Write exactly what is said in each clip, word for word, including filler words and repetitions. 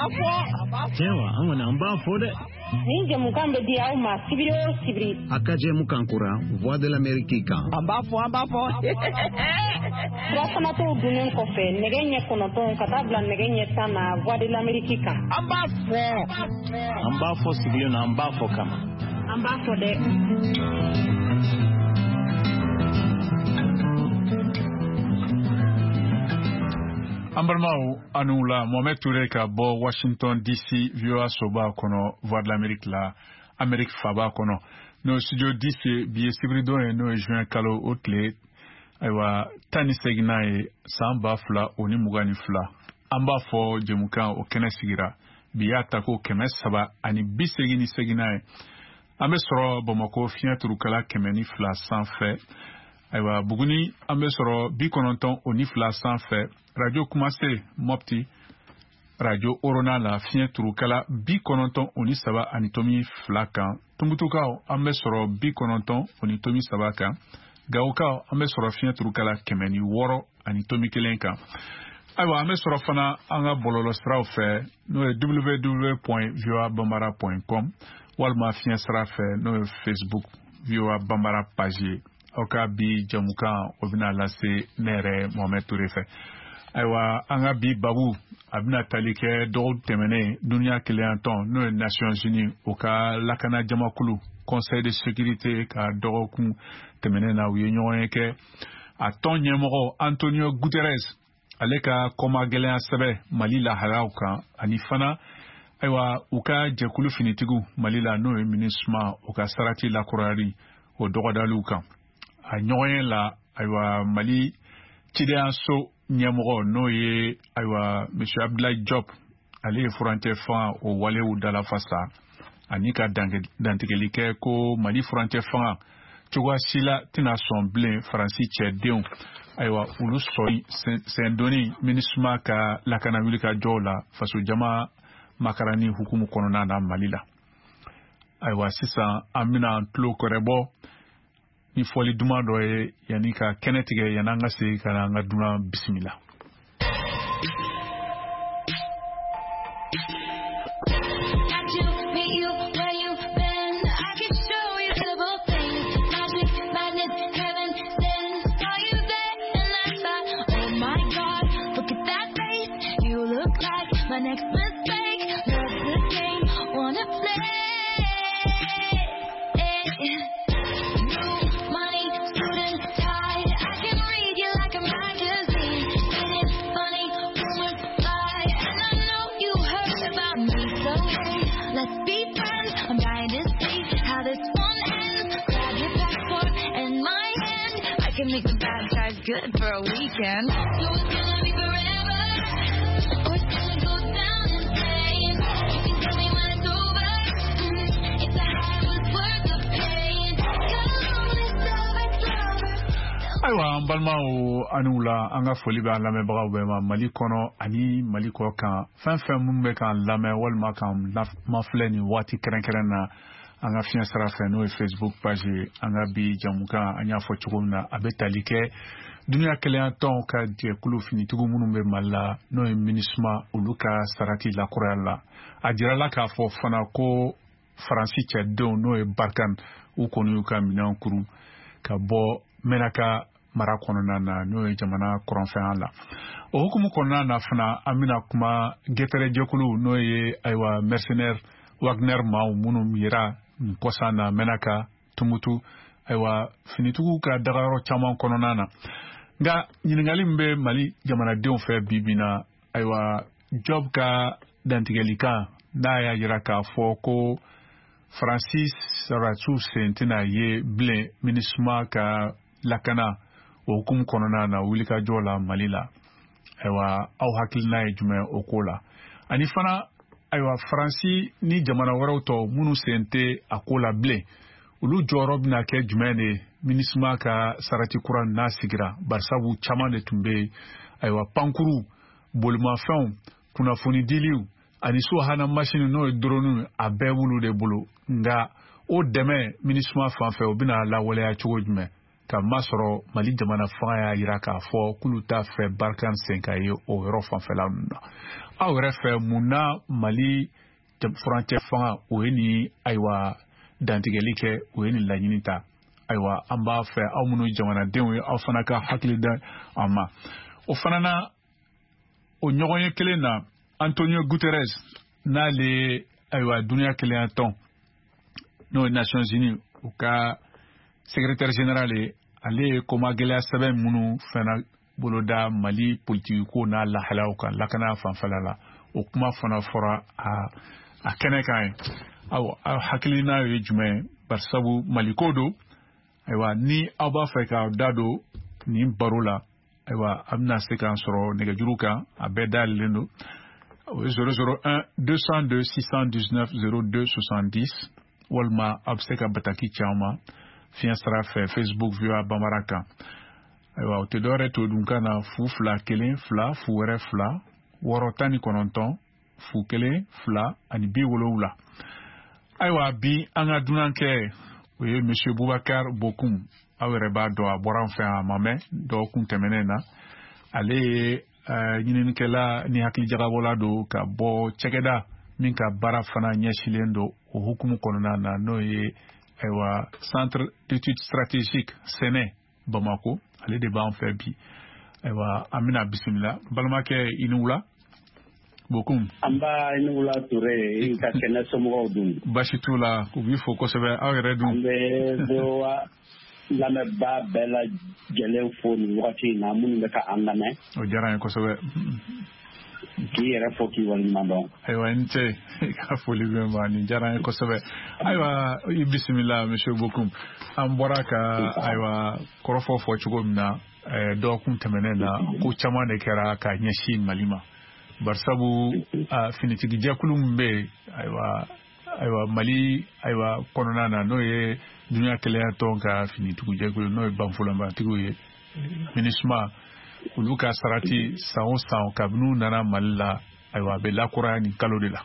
Tewa angona ambafo de. Ninge mukambe dia uma sibiro sibiri. Akaje mukankura voix de l'Amérique kan. Ambafo ambafo. Rafana to dunen kofe negenye konoton katabla negenye sana voix de l'Amérique kan. Ambafo. Ambafo sibiro na ambafo kama. Ambafo de. Ambarmao Anoula Mohamed Touré ka bo Washington D C via soba kono voix de l'Amérique la Amérique faba kono no studio D C biye sibrido e no juin kalo otle aywa tani segnae samba fla oni mugani fla amba fo jemukan o kene sigira biya tako keme saba ani bisegini segnae ambe soro bomako fien turukala kemeni fla sans fait aywa buguni ambe soro bi kononton oni fla sans fait radio Kumase Mopti radio Orona la fien turukala bi kononton oni saba anitomi flaka tumbutukao ambe soro bi kononton onitomi saba kan gaukao ambe soro fien turukala kemeni woro anitomi kelenka aywa ambe soro fana anga bololo strao fe no e w w w point voa bambara point com walma fien stra fe no e Facebook voa bambara page oka bi jamuka obina lase nere Mohamed Touré fe aywa anga bi babu abina talike do temene dunia kilianton no Nations Unies oka lakana jamakulu Conseil de sécurité ka doku temene na union ke aton nyemoro Antonio Guterres aleka koma gelen sabe Mali la halauka anifana aywa uka jekulu finitigu Mali la no ministre oka sarati la kurari o dogodaluka anyoyen la aywa Mali tideanso nyamoro no ye aywa monsieur Abdoulaye Diop ali frontière fan o wale ou dala fasa anika dantikelike ko Mali frontière fan tugwa sila tina son blin francis chedeon aywa ulu soy sendoni ministre ka lakana wilika jola faso jama makarani hukumu konona na Malila aywa sisa amina tlo korebo ni foli duma do e yanika kenetige yananga se kana nga duma bismillah. Good for a weekend. So it's gonna be forever, or it's gonna go down in flames. You can tell me when it's over. Mm, if the high was worth the pain. Come on, it's over, it's over. Aywa mbalma o anula anga foli ba lame baga wema Mali kono ani Mali ko kan fan fan mumbe kan lame wal ma kan ma fleni wati keren keren na anga fien sara fe no Facebook page anga bi jamuka anya fo chuguna abetalike dunia kelen ton ka die kulu fini tugu munumbe malla no ministre uluka sarati la kurala ajira la ka fo fana ko francis chedo no e barkan u konu ka minan kuru ka bo menaka mara konona na no e jamana koronfen la o hukumu konona na fana amina kuma getere jekulu no e aywa mercenaire Wagner ma munum yira kosana menaka tumutu aywa finitugu ka dagaro chaman konona na nga nyingali mbe Mali jamana deon fe bibina aywa job ka dantigelika na ya yira ka foko Francis Ratou sentina ye blin ministre ka lakana o kum konona na wulika jola Malila aywa au hakil na jume okola ani fana aywa Francis ni jamana waroto munu sente akola blin ulu jorob na ke jumene ministre ka sarati kuran na sigira barsabu chama de tumbe aywa pankuru bolma fon kuna foni diliu ani so hana machine no drone abewulu de bulu nga o deme ministre fanfe obina la wala ya chugo jume ka masoro Mali jamana fanga ya yira ka fo kulu ta fe Barkan senka ye o yoro fanfela nuna aw refe muna Mali frontière fanga o ni aywa dantigeli ke o ni laɲini ta aywa an b'a fɛ aw minnu jamanadenw ye aw fana ka hakili da an ma o fana na o ɲɔgɔn ye kelen na Antonio Guterres n'ale aywa duniya kelenya tɔn n'o ye Nations Unies u ka secrétaire général ale ye koma gɛlɛya sɛbɛn minnu fana boloda Mali politique ko n'a lahalaw kan lakana fanfɛla la o kuma fana fɔra a a kɛnɛ kan ye aw hakilina ye jumɛn barisabu Mali ko do aywa ni aw b'a fɛ ka da don nin baro la aywa a bɛna se k'an sɔrɔ nɛgɛjuru kan a bɛɛ dayɛlɛlen don zéro zéro un deux cent deux six cent dix-neuf zéro deux soixante-dix walima a bɛ se ka bataki ci an ma fiɲɛ sira fɛ Facebook V O A Bambara kan aywa o tɛ dɔwɛrɛ to dun kan na fu fila kelen fila fu wɛrɛ fila wɔɔrɔ tan ni kɔnɔntɔn fu kelen fila ani bi wolonwula aywa bi an ka dunankɛ o ye Monsieur Boubacar Bokoum aw yɛrɛ b'a dɔn a bɔra an fɛ yan a ma mɛn dɔgɔkun tɛmɛnen na ale ye ɲininikɛla ni hakilijagabɔla don ka bɔ cɛkɛda min ka baara fana ɲɛsilen don o hukumu kɔnɔna na n'o ye aywa Centre d'études stratégiques sɛnɛ Bamako ale de b'an fɛ bi aywa an bɛna bisimila balimakɛ i ni wula Bokoum an b'a i ni wula Ture i ka kɛnɛ somɔgɔw dun basi t'u la u b'i fo kosɛbɛ aw yɛrɛ dun an bɛ V O A lamɛnbaa bɛɛ lajɛlen fo nin wagati in na minnu bɛ ka an lamɛn o diyara n ye kosɛbɛ k'i yɛrɛ fo k'i waleɲuman dɔn ayiwa n cɛ i ka foli bɛ n ma nin diyara n ye kosɛbɛ ayiwa i bisimila Monsieur Bokoum an bɔra ka ayiwa kɔrɔfɔ fɔ cogo min na dɔgɔkun tɛmɛnen na ko caman de kɛra ka ɲɛsin Mali ma barisabu finitigi jɛkulu min bɛ yen ayiwa ayiwa Mali ayiwa kɔnɔna na n'o ye duniya kelenya tɔn ka finitigiw jɛkulu n'o ye banfɔlɔnbantigiw ye MINUSMA olu ka sarati san o san kabini nana Mali la ayiwa a bɛ lakuraya nin kalo de la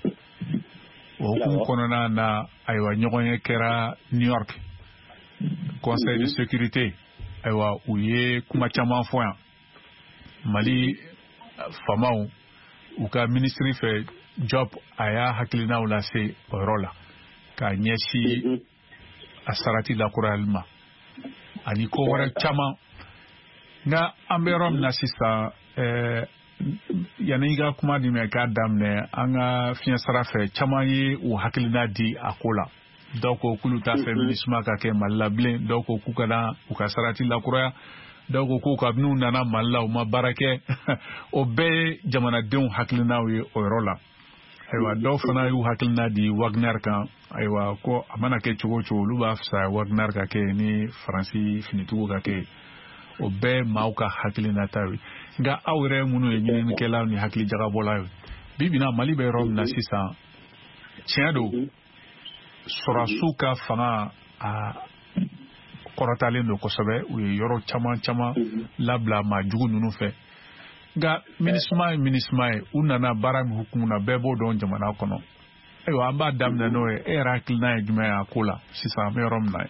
o hukumu kɔnɔna na ayiwa ɲɔgɔn ye kɛra New York Conseil de sécurité ayiwa u ye kuma caman fɔ yan Mali famaw u ka ministiri fɛ Job a y'a hakilinaw lase o yɔrɔ la ka ɲɛsin a sarati lakurayali ma ani ko wɛrɛ caman nka an bɛ yɔrɔ min na sisan yanni i ka kuma di mɛ k'a daminɛ an ka fiɲɛ sara fɛ caman ye u hakilina di a ko la dɔw ko k'olu t'a fɛ MINUSMA ka kɛ Mali la bilen dɔw ko k'u ka na u ka sarati lakuraya dɔw ko k'u ka n'u nana Mali la u ma baara kɛ o bɛɛ ye jamanadenw hakilinaw ye o yɔrɔ la ayiwa dɔw fana y'u hakilina di Wagner kan ayiwa ko a mana kɛ cogo o cogo olu b'a fisa Wagner ka kɛ ni Faransi finitigiw ka kɛ o bɛɛ maaw ka hakilinata ye nka aw yɛrɛ minnu ye ɲininikɛlaw ni hakilijagabɔla ye bi bi in na Mali bɛ yɔrɔ min na sisan tiɲɛ don sɔrɔdasiw ka fanga a kɔrɔtalen don kosɛbɛ u ye yɔrɔ caman caman labila maa jugu ninnu fɛ nka MINUSMA ye MINUSMA ye u nana baara min hukumu na bɛɛ b'o dɔn jamana kɔnɔ ayiwa an b'a daminɛ n'o ye e yɛrɛ hakilina ye jumɛn ye a ko la sisan an bɛ yɔrɔ min na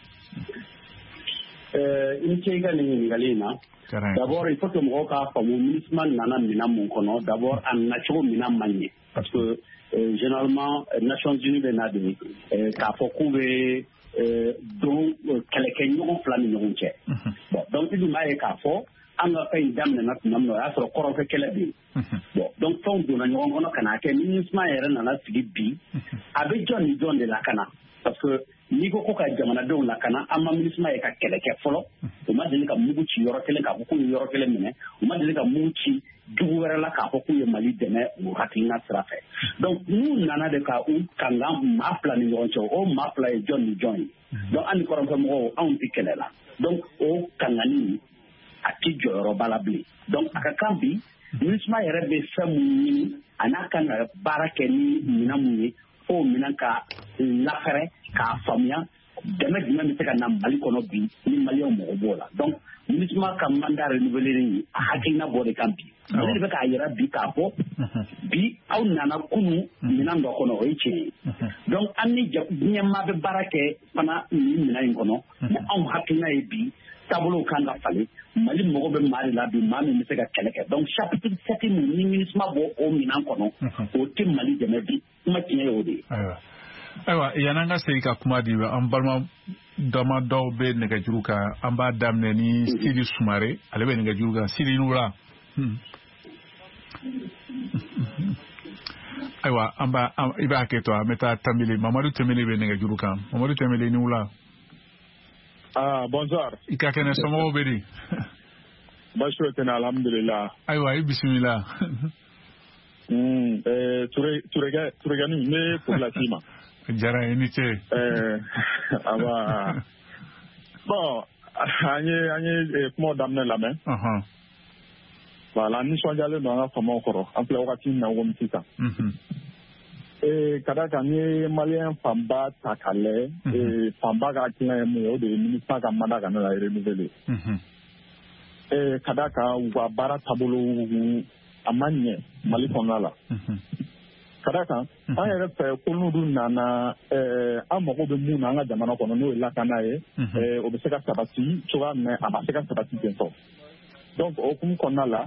ye. i ce i ka nin ɲininkali in na d'abord il faut que mɔgɔw k'a faamu MINUSMA nana minɛn mun kɔnɔ d'abord a nana cogo minɛn man ɲɛ parce que généralement Nations Unies bɛ na de k'a fɔ k'u bɛ don kɛlɛkɛɲɔgɔn fila ni ɲɔgɔn cɛ bon donc i dun b'a ye k'a fɔ an ka fɛn in daminɛna tuma min na o y'a sɔrɔ kɔrɔnfɛ kɛlɛ bɛ yen bon donc fɛnw donna ɲɔgɔn kɔnɔ ka n'a kɛ MINUSMA yɛrɛ nana sigi bi a bɛ jɔn ni jɔn de lakana parce que n'i ko ko ka jamanadenw lakana an ma MINUSMA ye ka kɛlɛ kɛ fɔlɔ u ma deli ka mugu ci yɔrɔ kelen k'a fɔ k'u ye yɔrɔ kelen minɛ u ma deli ka mugu ci dugu wɛrɛ la k'a fɔ k'u ye Mali dɛmɛ o hakilina sira fɛ donc n'u nana de ka u kanga maa fila ni ɲɔgɔn cɛ o maa fila ye jɔn ni jɔn ye donc an ni kɔrɔnfɛmɔgɔw anw tɛ kɛlɛ la donc o kangani a tɛ jɔyɔrɔba la bilen donc a ka kan bi MINUSMA yɛrɛ bɛ fɛn mun ɲini a n'a kan ka baara kɛ ni minɛn mun ye fo minɛn ka lafɛrɛ k'a faamuya dɛmɛ jumɛn bɛ se ka na Mali kɔnɔ bi ni Maliyɛnw mago b'o la donc MINUSMA ka mandat renouvelé a hakilina bɔ de kan bi ale de bɛ k'a yɛrɛ bi k'a fɔ bi aw nana kunun minɛn dɔ kɔnɔ o ye tiɲɛ ye donc an ni ɲɛmaa bɛ baara kɛ fana nin minɛn in kɔnɔ mais anw hakilina ye bi taabolo kan ka falen Mali mɔgɔ bɛ Mali la bi maa min bɛ se ka kɛlɛ kɛ donc chapitre sept min ni MINUSMA bɔ o minɛn kɔnɔ o tɛ Mali dɛmɛ bi kuma tiɲɛ ye o de ye. Ayiwa yan'an ka segin ka kuma di an balima dama dɔw bɛ nɛgɛjuru kan an b'a daminɛ ni Sidi Sumare ale bɛ nɛgɛjuru kan Sidi Nura. Ayiwa an b'a i b'a kɛ to an bɛ taa Tamile Mamadu Tamile bɛ nɛgɛjuru kan Mamadu Tamile ni wula. Ah bonsoir. I ka kɛnɛ somɔgɔw bɛ di. Baasi tɛ alhamdulillah. Ayiwa i bisimila. Mm eh Ture Turegani Turegani ne pour la cima. Jara i ni ce. Eh aba bon anye anye kuma daminɛ lamɛn. Ɔhɔn. Voilà nisɔndiyalen don an ka famaw kɔrɔ an filɛ wagati min na komi sisan. Ka da kan n ye maliyɛn fanba ta k'a lajɛ fanba ka hakilina ye mun ye o de ye MINUSMA ka mandat ka na la renouveler. Ka da kan u ka baara taabolo a ma ɲɛ Mali kɔnɔna la. Ka da kan an yɛrɛ fɛ ko n'olu nana an mago bɛ mun na an ka jamana kɔnɔ n'o ye lakana ye o bɛ se ka sabati cogoya min na a ma se ka sabati ten tɔ. Donc o hukumu kɔnɔna la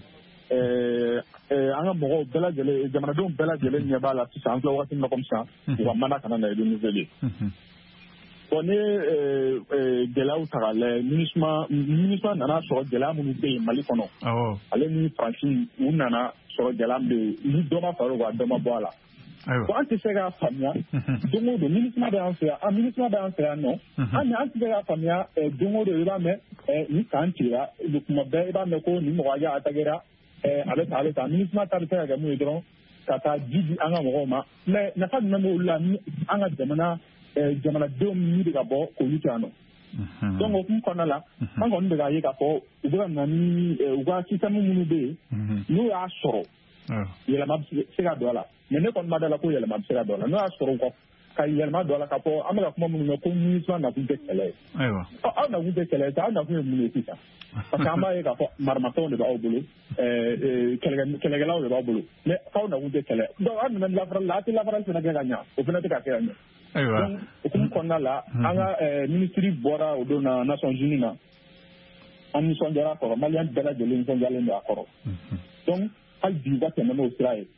an ka mɔgɔw bɛɛ lajɛlen jamanadenw bɛɛ lajɛlen ɲɛ b'a la sisan an filɛ wagati min na komi sisan u ka mandat kana na renouveler. Bon ne gɛlɛyaw ta k'a lajɛ MINUSMA MINUSMA nana sɔrɔ gɛlɛya minnu bɛ yen Mali kɔnɔ ale ni Faransi u nana sɔrɔ gɛlɛya min bɛ yen ni dɔ ma fara o kan dɔ ma bɔ a la. Bon an tɛ se k'a faamuya don o don MINUSMA bɛ an fɛ yan MINUSMA bɛ an fɛ yan nɔ an an tɛ se k'a faamuya don o don i b'a mɛn ni kan cira tuma bɛɛ i b'a mɛn ko nin mɔgɔ hakɛ attaquera a bɛ taa a bɛ taa MINUSMA ta bɛ se ka kɛ mun ye dɔrɔn ka taa ji di an ka mɔgɔw ma mais nafa jumɛn b'olu la ni an ka jamana jamanadenw min bɛ ka bɔ k'olu to yan nɔ. Donc o hukumu kɔnɔna la an kɔni bɛ k'a ye k'a fɔ u bɛ ka na ni u ka système minnu bɛ yen n'u y'a sɔrɔ yɛlɛma bɛ se ka don a la mais ne kɔni ma da la ko yɛlɛma bɛ se ka don a la n'o y'a sɔrɔ u ka ka yɛlɛma don a la k'a fɔ an bɛ ka kuma minnu mɛn ko MINUSMA nakun tɛ kɛlɛ ye. Aw nakun tɛ kɛlɛ ye aw nakun ye mun ye sisan parce que an b'a ye k'a fɔ maramafɛnw de b'aw bolo kɛlɛkɛlaw de b'aw bolo mais aw nakun tɛ kɛlɛ donc aw nana lafarali la aw tɛ lafarali fana kɛ ka ɲɛ o fana tɛ ka kɛ ka ɲɛ. Donc hukumu kɔnɔna la an ka ministre bɔra o don na Nations Unies na an nisɔndiyara a kɔrɔ maliyɛn bɛɛ lajɛlen nisɔndiyalen don a kɔrɔ donc hali bi u ka tɛmɛ n'o sira ye.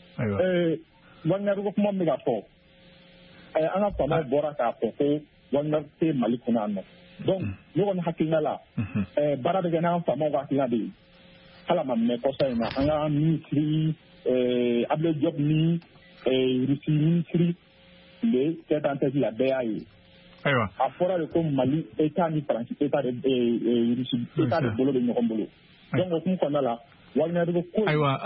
Wagner ko kuma min bɛ ka fɔ an ka faamaw bɔra k'a fɔ ko Wagner tɛ Mali kɔnɔ yan nɔ donc ne kɔni hakilina la baara bɛ kɛ n'an faamaw ka hakilina de ye hali a ma mɛn kɔsa in na an ka ministre Abdel Diop ni Russie ministre le tête en tête la bɛɛ y'a ye. A fɔra de ko Mali État ni Faransi État de Russie État de bolo bɛ ɲɔgɔn bolo donc o hukumu kɔnɔna la Wagner ko ko ayiwa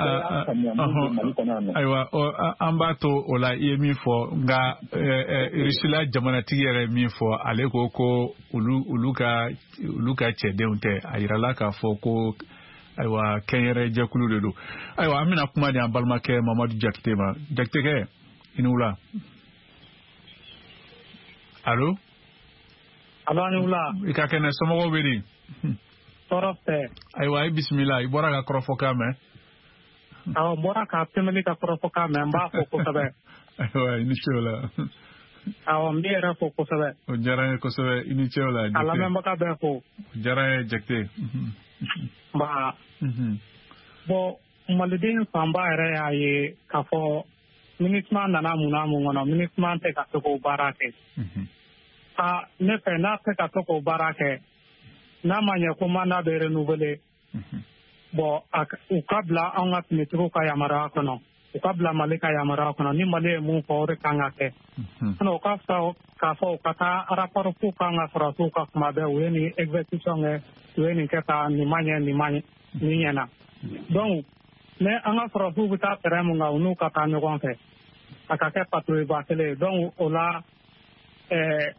ayiwa an b'a to o la i ye min fɔ nka Russie jamanatigi yɛrɛ min fɔ ale ko ko olu olu ka olu ka cɛdenw tɛ a yirala k'a fɔ ko ayiwa kɛnyɛrɛ jɛkulu de don ayiwa an bɛna kuma di an balimakɛ Mamadu Jakite ma Jakitekɛ i ni wula. Allo allo ani wula i ka kɛnɛ somɔgɔw bɛ di. Tɔɔrɔ tɛ. Ayiwa i bisimila i bɔra ka kɔrɔfɔkan mɛn. Awɔ n bɔra ka Temeli ka kɔrɔfɔkan mɛn n b'a fɔ kosɛbɛ. Ayiwa i ni ce o la. Awɔ n b'i yɛrɛ fɔ kosɛbɛ. O diyara n ye kosɛbɛ i ni ce o la. A lamɛnbaga bɛɛ fo. O diyara n ye Jakite. Nba bon maliden fanba yɛrɛ y'a ye k'a fɔ MINUSMA nana mun na mun kɔnɔ MINUSMA tɛ ka se k'o baara kɛ. Aa ne fɛ n'a tɛ ka se k'o baara kɛ n'a ma ɲɛ ko mandat bɛ renouveler bon u ka bila an ka finitigiw ka yamaruya kɔnɔ u ka bila Mali ka yamaruya kɔnɔ ni Mali ye mun fɔ o de kan ka kɛ sinon u ka fisa k'a fɔ u ka taa rapport f'u kan ka sɔrɔsiw ka kuma bɛɛ u ye nin exécution kɛ u ye nin kɛ tan nin ma ɲɛ nin ma ɲɛ nin ɲɛna donc ne an ka sɔrɔsiw bɛ taa terrain mun kan u n'u ka taa ɲɔgɔn fɛ a ka kɛ patrouille kelen ye donc o la ɛɛ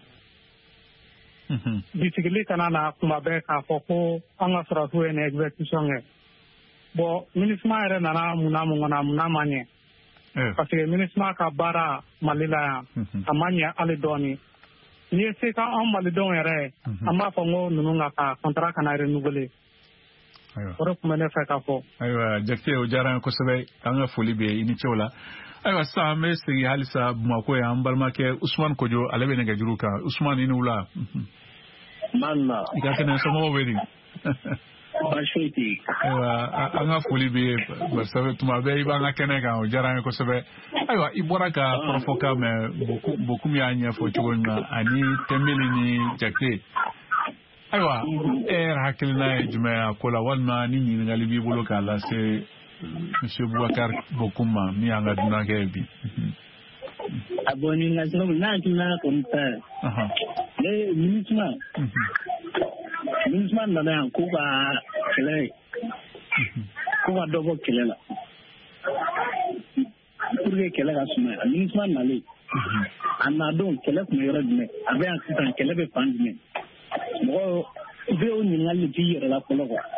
bisigili kana na kuma bɛɛ k'a fɔ ko an ka sɔrɔsiw ye nin exécution kɛ bon MINUSMA yɛrɛ nana mun na mun kɔnɔ mun na ma ɲɛ parce que MINUSMA ka baara Mali la yan a ma ɲɛ hali dɔɔni n'i ye se k'an malidenw yɛrɛ an b'a fɔ n ko ninnu ka taa contrat kana renouveler o de tun bɛ ne fɛ ka fɔ. Ayiwa Jakite o diyara n ye kosɛbɛ an ka foli bɛ i ni ce o la ayiwa sisan an bɛ segin halisa Bamakɔ yan an balimakɛ Usumani Kojo ale bɛ nɛgɛjuru kan Usumani i ni wula. Manna. I ka kɛnɛ somɔgɔw bɛ di? Baasi tɛ. Ayiwa an ka foli bɛ yen barisa tuma bɛɛ i b'an ka kɛnɛ kan o diyara an ye kosɛbɛ. Ayiwa i bɔra ka kɔrɔfɔkan mɛn Bokum y'a ɲɛfɔ cogo min na ani Tɛnbeli ni Jakite. Ayiwa e yɛrɛ hakilina ye jumɛn ye a ko la walima ni ɲininkali b'i bolo k'a lase Monsieur Boubacar Bokum ma min y'an ka dunankɛ ye bi. A bɔ ɲininkali cogo min n'a hakilina kɔni ta ye MINUSMA MINUSMA nana yan ko ka kɛlɛ ko ka dɔ bɔ kɛlɛ la pour que kɛlɛ ka sumaya MINUSMA nalen a na don kɛlɛ tun bɛ yɔrɔ jumɛn a bɛ yan sisan kɛlɛ bɛ fan jumɛn mɔgɔ i bɛ o ɲininkali k'i yɛrɛ la fɔlɔ quoi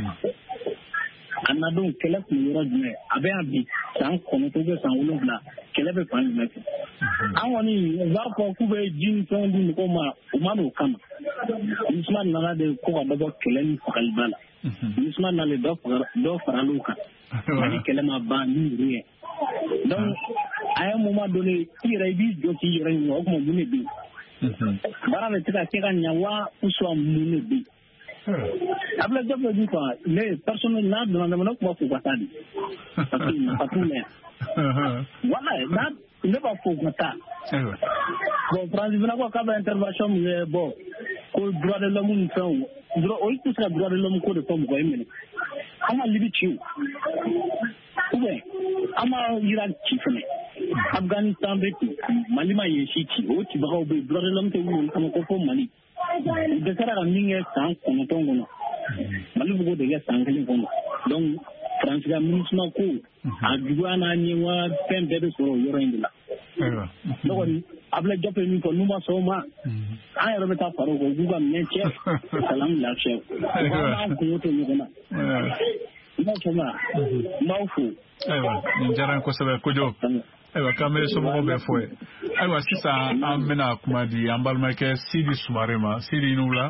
a na don kɛlɛ tun bɛ yɔrɔ jumɛn a bɛ yan bi san kɔnɔntɔn bɛ san wolonwula kɛlɛ bɛ fan jumɛn fɛ an kɔni u b'a fɔ k'u bɛ ji ni fɛnw di mɔgɔw ma u ma n'o kama MINUSMA nana de ko ka dɔ bɔ kɛlɛ ni fagaliba la MINUSMA nalen dɔ faral'u kan Mali kɛlɛ ma ban ni muru ye donc a ye moment donné i yɛrɛ i b'i jɔ k'i yɛrɛ ɲininka o tuma mun de bɛ yen baara bɛ se ka kɛ ka ɲɛ wa ou soit mun de bɛ yen Abdoulaye Diop bɛ min fɔ les personnes n'a donna dama ne kuma fɔ ka taa de parce que nafa t'u la yan voilà n'a ne b'a fɔ ka taa bon Faransi fana ko k'a bɛ intervention min kɛ bon ko droit de l'homme ni fɛnw o tɛ se ka droit de l'homme ko de fɔ mɔgɔ ye minɛ an ka Libi ci ou bien an ma Irak ci fɛnɛ Afghanistan bɛ ten Mali ma yen si ci o cibagaw bɛ yen droit de l'homme tɛ wuli kama ko fɔ Mali u dɛsɛra ka min kɛ san kɔnɔntɔn kɔnɔ Mali bɛ k'o de kɛ san kelen kɔnɔ donc Faransi ka MINUSMA ko a juguya n'a ɲɛwa fɛn bɛɛ bɛ sɔrɔ o yɔrɔ in de la ne kɔni Abdoulaye Diop ye min fɔ n'u ma sɔn o ma an yɛrɛ bɛ taa fara o kan u k'u ka minɛn cɛ salamu lafiya an kungo to ɲɔgɔn na n b'a fɔ ma n b'aw fo. Ayiwa nin diyara n kosɛbɛ kojo. Ayiwa k'an bɛ somɔgɔw bɛɛ fɔ ye. Ayiwa sisan an bɛna kuma di an balimakɛ Sidi Sumare ma Sidi i ni wula.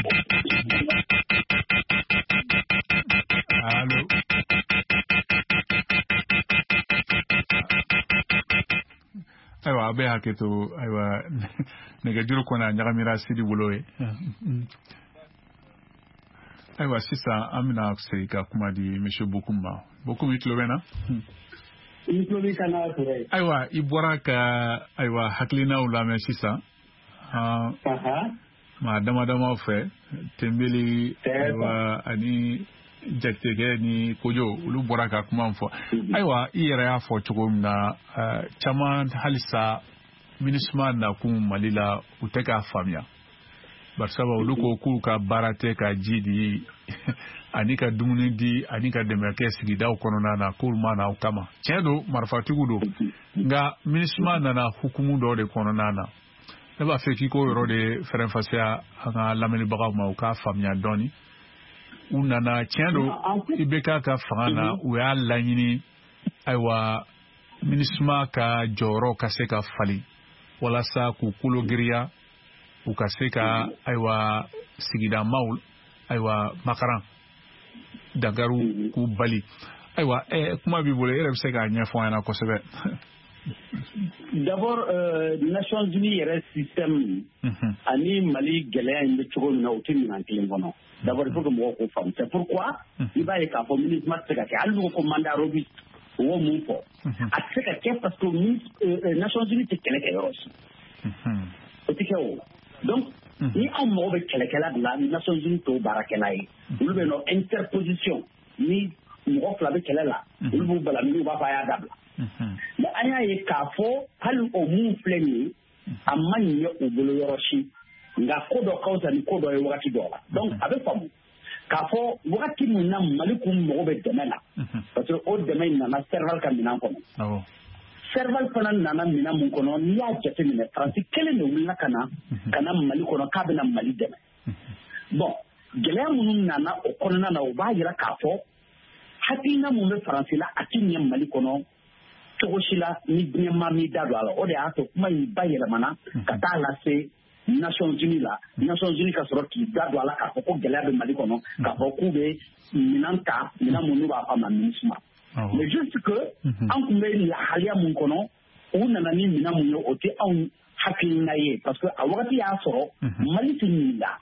Allo. Ayiwa a bɛ hakɛ to ayiwa nɛgɛjuru kɔni a ɲagamira Sidi bolo ye. Ayiwa sisan an bɛna segin ka kuma di Monsieur Bokum ma. Bokum i tulo bɛ na? I tulo b'i kan na Ture. Ayiwa i bɔra ka ayiwa hakilinaw lamɛn sisan. Maa dama damaw fɛ Tɛnbeli ayiwa ani Jakitekɛ ni Kojo olu bɔra ka kuma fɔ. Ayiwa i yɛrɛ y'a fɔ cogo min na caman halisa MINUSMA nakun Mali la u tɛ k'a faamuya. Barisaba olu ko k'u ka baara tɛ ka ji di ani ka dumuni di ani ka dɛmɛ kɛ sigidaw kɔnɔna na k'olu ma na o kama. Tiɲɛ don marifatigiw don nka MINUSMA nana hukumu dɔ de kɔnɔna na. Ne b'a fɛ k'i k'o yɔrɔ de fɛrɛfasiya an ka lamɛnibagaw ma u k'a faamuya dɔɔni. U nana tiɲɛ don I B K ka fanga na u y'a laɲini ayiwa MINUSMA ka jɔyɔrɔ ka se ka fali walasa k'u kolo giriya u ka se ka ayiwa sigida maaw ayiwa makaran Dagaru k'u bali ayiwa ɛ kuma b'i bolo e yɛrɛ bɛ se k'a ɲɛfɔ an ɲɛna kosɛbɛ. D'abord euh, Nations Unies yɛrɛ système ani Mali gɛlɛya in bɛ cogo min na o tɛ minɛn kelen kɔnɔ. D'abord il faut que mɔgɔw k'o faamu c'est pourquoi i b'a ye k'a fɔ MINUSMA tɛ se ka kɛ hali n'u ko mandat robuste o y'o mun fɔ a tɛ se ka kɛ parce que Nations Unies tɛ kɛlɛ kɛ yɔrɔ si o tɛ kɛ o donc ni anw mago bɛ kɛlɛkɛla de la Nations Unies t'o baarakɛla ye olu bɛ nɔ interposition ni mɔgɔ fila bɛ kɛlɛ la olu b'u balabili u b'a fɔ a y'a dabila mais an y'a ye k'a fɔ hali o mun filɛ nin ye a ma ɲɛ u bolo yɔrɔ si nka ko dɔ ka wusa ni ko dɔ ye wagati dɔ la donc a bɛ faamu k'a fɔ wagati min na Mali kun mago bɛ dɛmɛ la parce que o dɛmɛ in nana Serval ka minɛn kɔnɔ Serval fana nana minɛn mun kɔnɔ n'i y'a jateminɛ Faransi kelen de wulila ka na ka na Mali kɔnɔ k'a bɛna Mali dɛmɛ bon gɛlɛya minnu nana o kɔnɔna na o b'a jira k'a fɔ hakilina mun bɛ Faransi la a tɛ ɲɛ Mali kɔnɔ cogo si la ni diɲɛ maa m'i da don a la o de y'a to kuma in ba yɛlɛmana ka taa lase Nations Unies la Nations Unies ka sɔrɔ k'i da don a la k'a fɔ ko gɛlɛya bɛ Mali kɔnɔ k'a fɔ k'u bɛ minɛn ta minɛn mun n'u b'a fɔ a ma MINUSMA mais juste que an tun bɛ lahaliya mun kɔnɔ u nana ni minɛn mun ye o tɛ anw hakilina ye parce que a wagati y'a sɔrɔ Mali tɛ nin la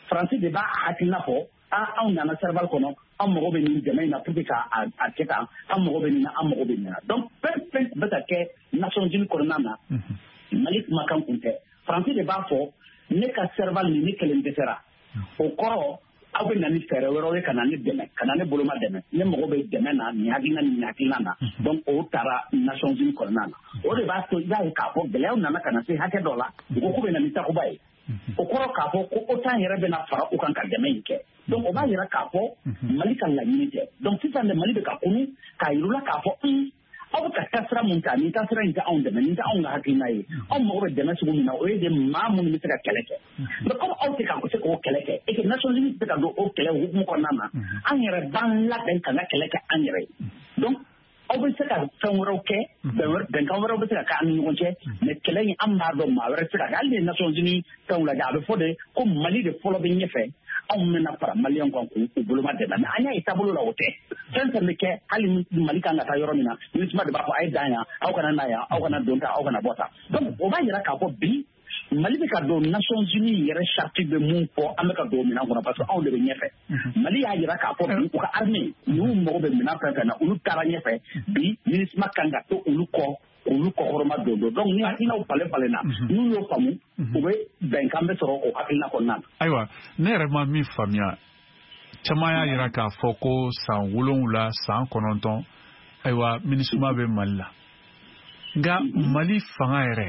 Faransi de b'a hakilina fɔ anw nana serval kɔnɔ an mago bɛ nin dɛmɛ in na pour que k'a kɛ tan an mago bɛ nin na an mago bɛ nin na donc fɛn fɛn bɛ ka kɛ Nations Unies kɔnɔna na Mali kumakan kun tɛ Faransi de b'a fɔ ne ka serval nin ni kelen dɛsɛra o kɔrɔ aw bɛ na ni fɛɛrɛ wɛrɛw ye ka na ne dɛmɛ ka na ne boloma dɛmɛ ne mago bɛ dɛmɛ na nin hakilina nin hakilina na donc o taara Nations Unies kɔnɔna na o de b'a to i b'a ye k'a fɔ gɛlɛyaw nana ka na se hakɛ dɔ la u ko k'u bɛ na ni takuba ye o kɔrɔ k'a fɔ ko OTAN yɛrɛ bɛna fara u kan ka dɛmɛ in kɛ donc o b'a yira k'a fɔ Mali ka laɲini tɛ donc sisan de Mali bɛ ka kunu k'a yir'u la k'a fɔ un aw bɛ ka taasira mun ta nin taasira in tɛ anw dɛmɛ nin tɛ anw ka hakilina ye anw mago bɛ dɛmɛ sugu min na o ye de maa minnu bɛ se ka kɛlɛ kɛ mais comme aw tɛ ka se k'o kɛlɛ kɛ et que Nations Unies tɛ ka don o kɛlɛ hukumu kɔnɔna na an yɛrɛ b'an labɛn ka n ka kɛlɛ kɛ an yɛrɛ ye donc aw bɛ se ka fɛn wɛrɛw kɛ bɛnkan wɛrɛw bɛ se ka kɛ an ni ɲɔgɔn cɛ mais kɛlɛ in an b'a dɔn maa wɛrɛ tɛ se ka kɛ hali ni Nations Unies fɛnw lajɛ a bɛ fɔ de ko Mali de fɔlɔ bɛ ɲɛfɛ anw bɛna fara Maliyɛnw kan k'u boloma dɛmɛ mais an y'a ye taabolo la o tɛ fɛn fɛn bɛ kɛ hali Mali kan ka taa yɔrɔ min na MINUSMA de b'a fɔ a ye dan yan aw kana na yan aw kana don ta aw kana bɔ ta donc o b'a yira k'a fɔ bi Mali bɛ ka don Nations Unies yɛrɛ charte bɛ mun fɔ an bɛ ka don minɛn kɔnɔ parce que anw de bɛ ɲɛfɛ Mali y'a yira k'a fɔ bi u ka armée n'u mago bɛ minɛn fɛn fɛn na olu taara ɲɛfɛ bi MINUSMA kan ka to olu kɔ olu kɔkɔrɔma don don donc ni hakilinaw falen falen na n'u y'o faamu u bɛ bɛnkan bɛ sɔrɔ o hakilina kɔnɔna na. Ayiwa ne yɛrɛ ma min faamuya caman y'a yira k'a fɔ ko san wolonwula san kɔnɔntɔn ayiwa MINUSMA bɛ Mali la nka Mali fanga yɛrɛ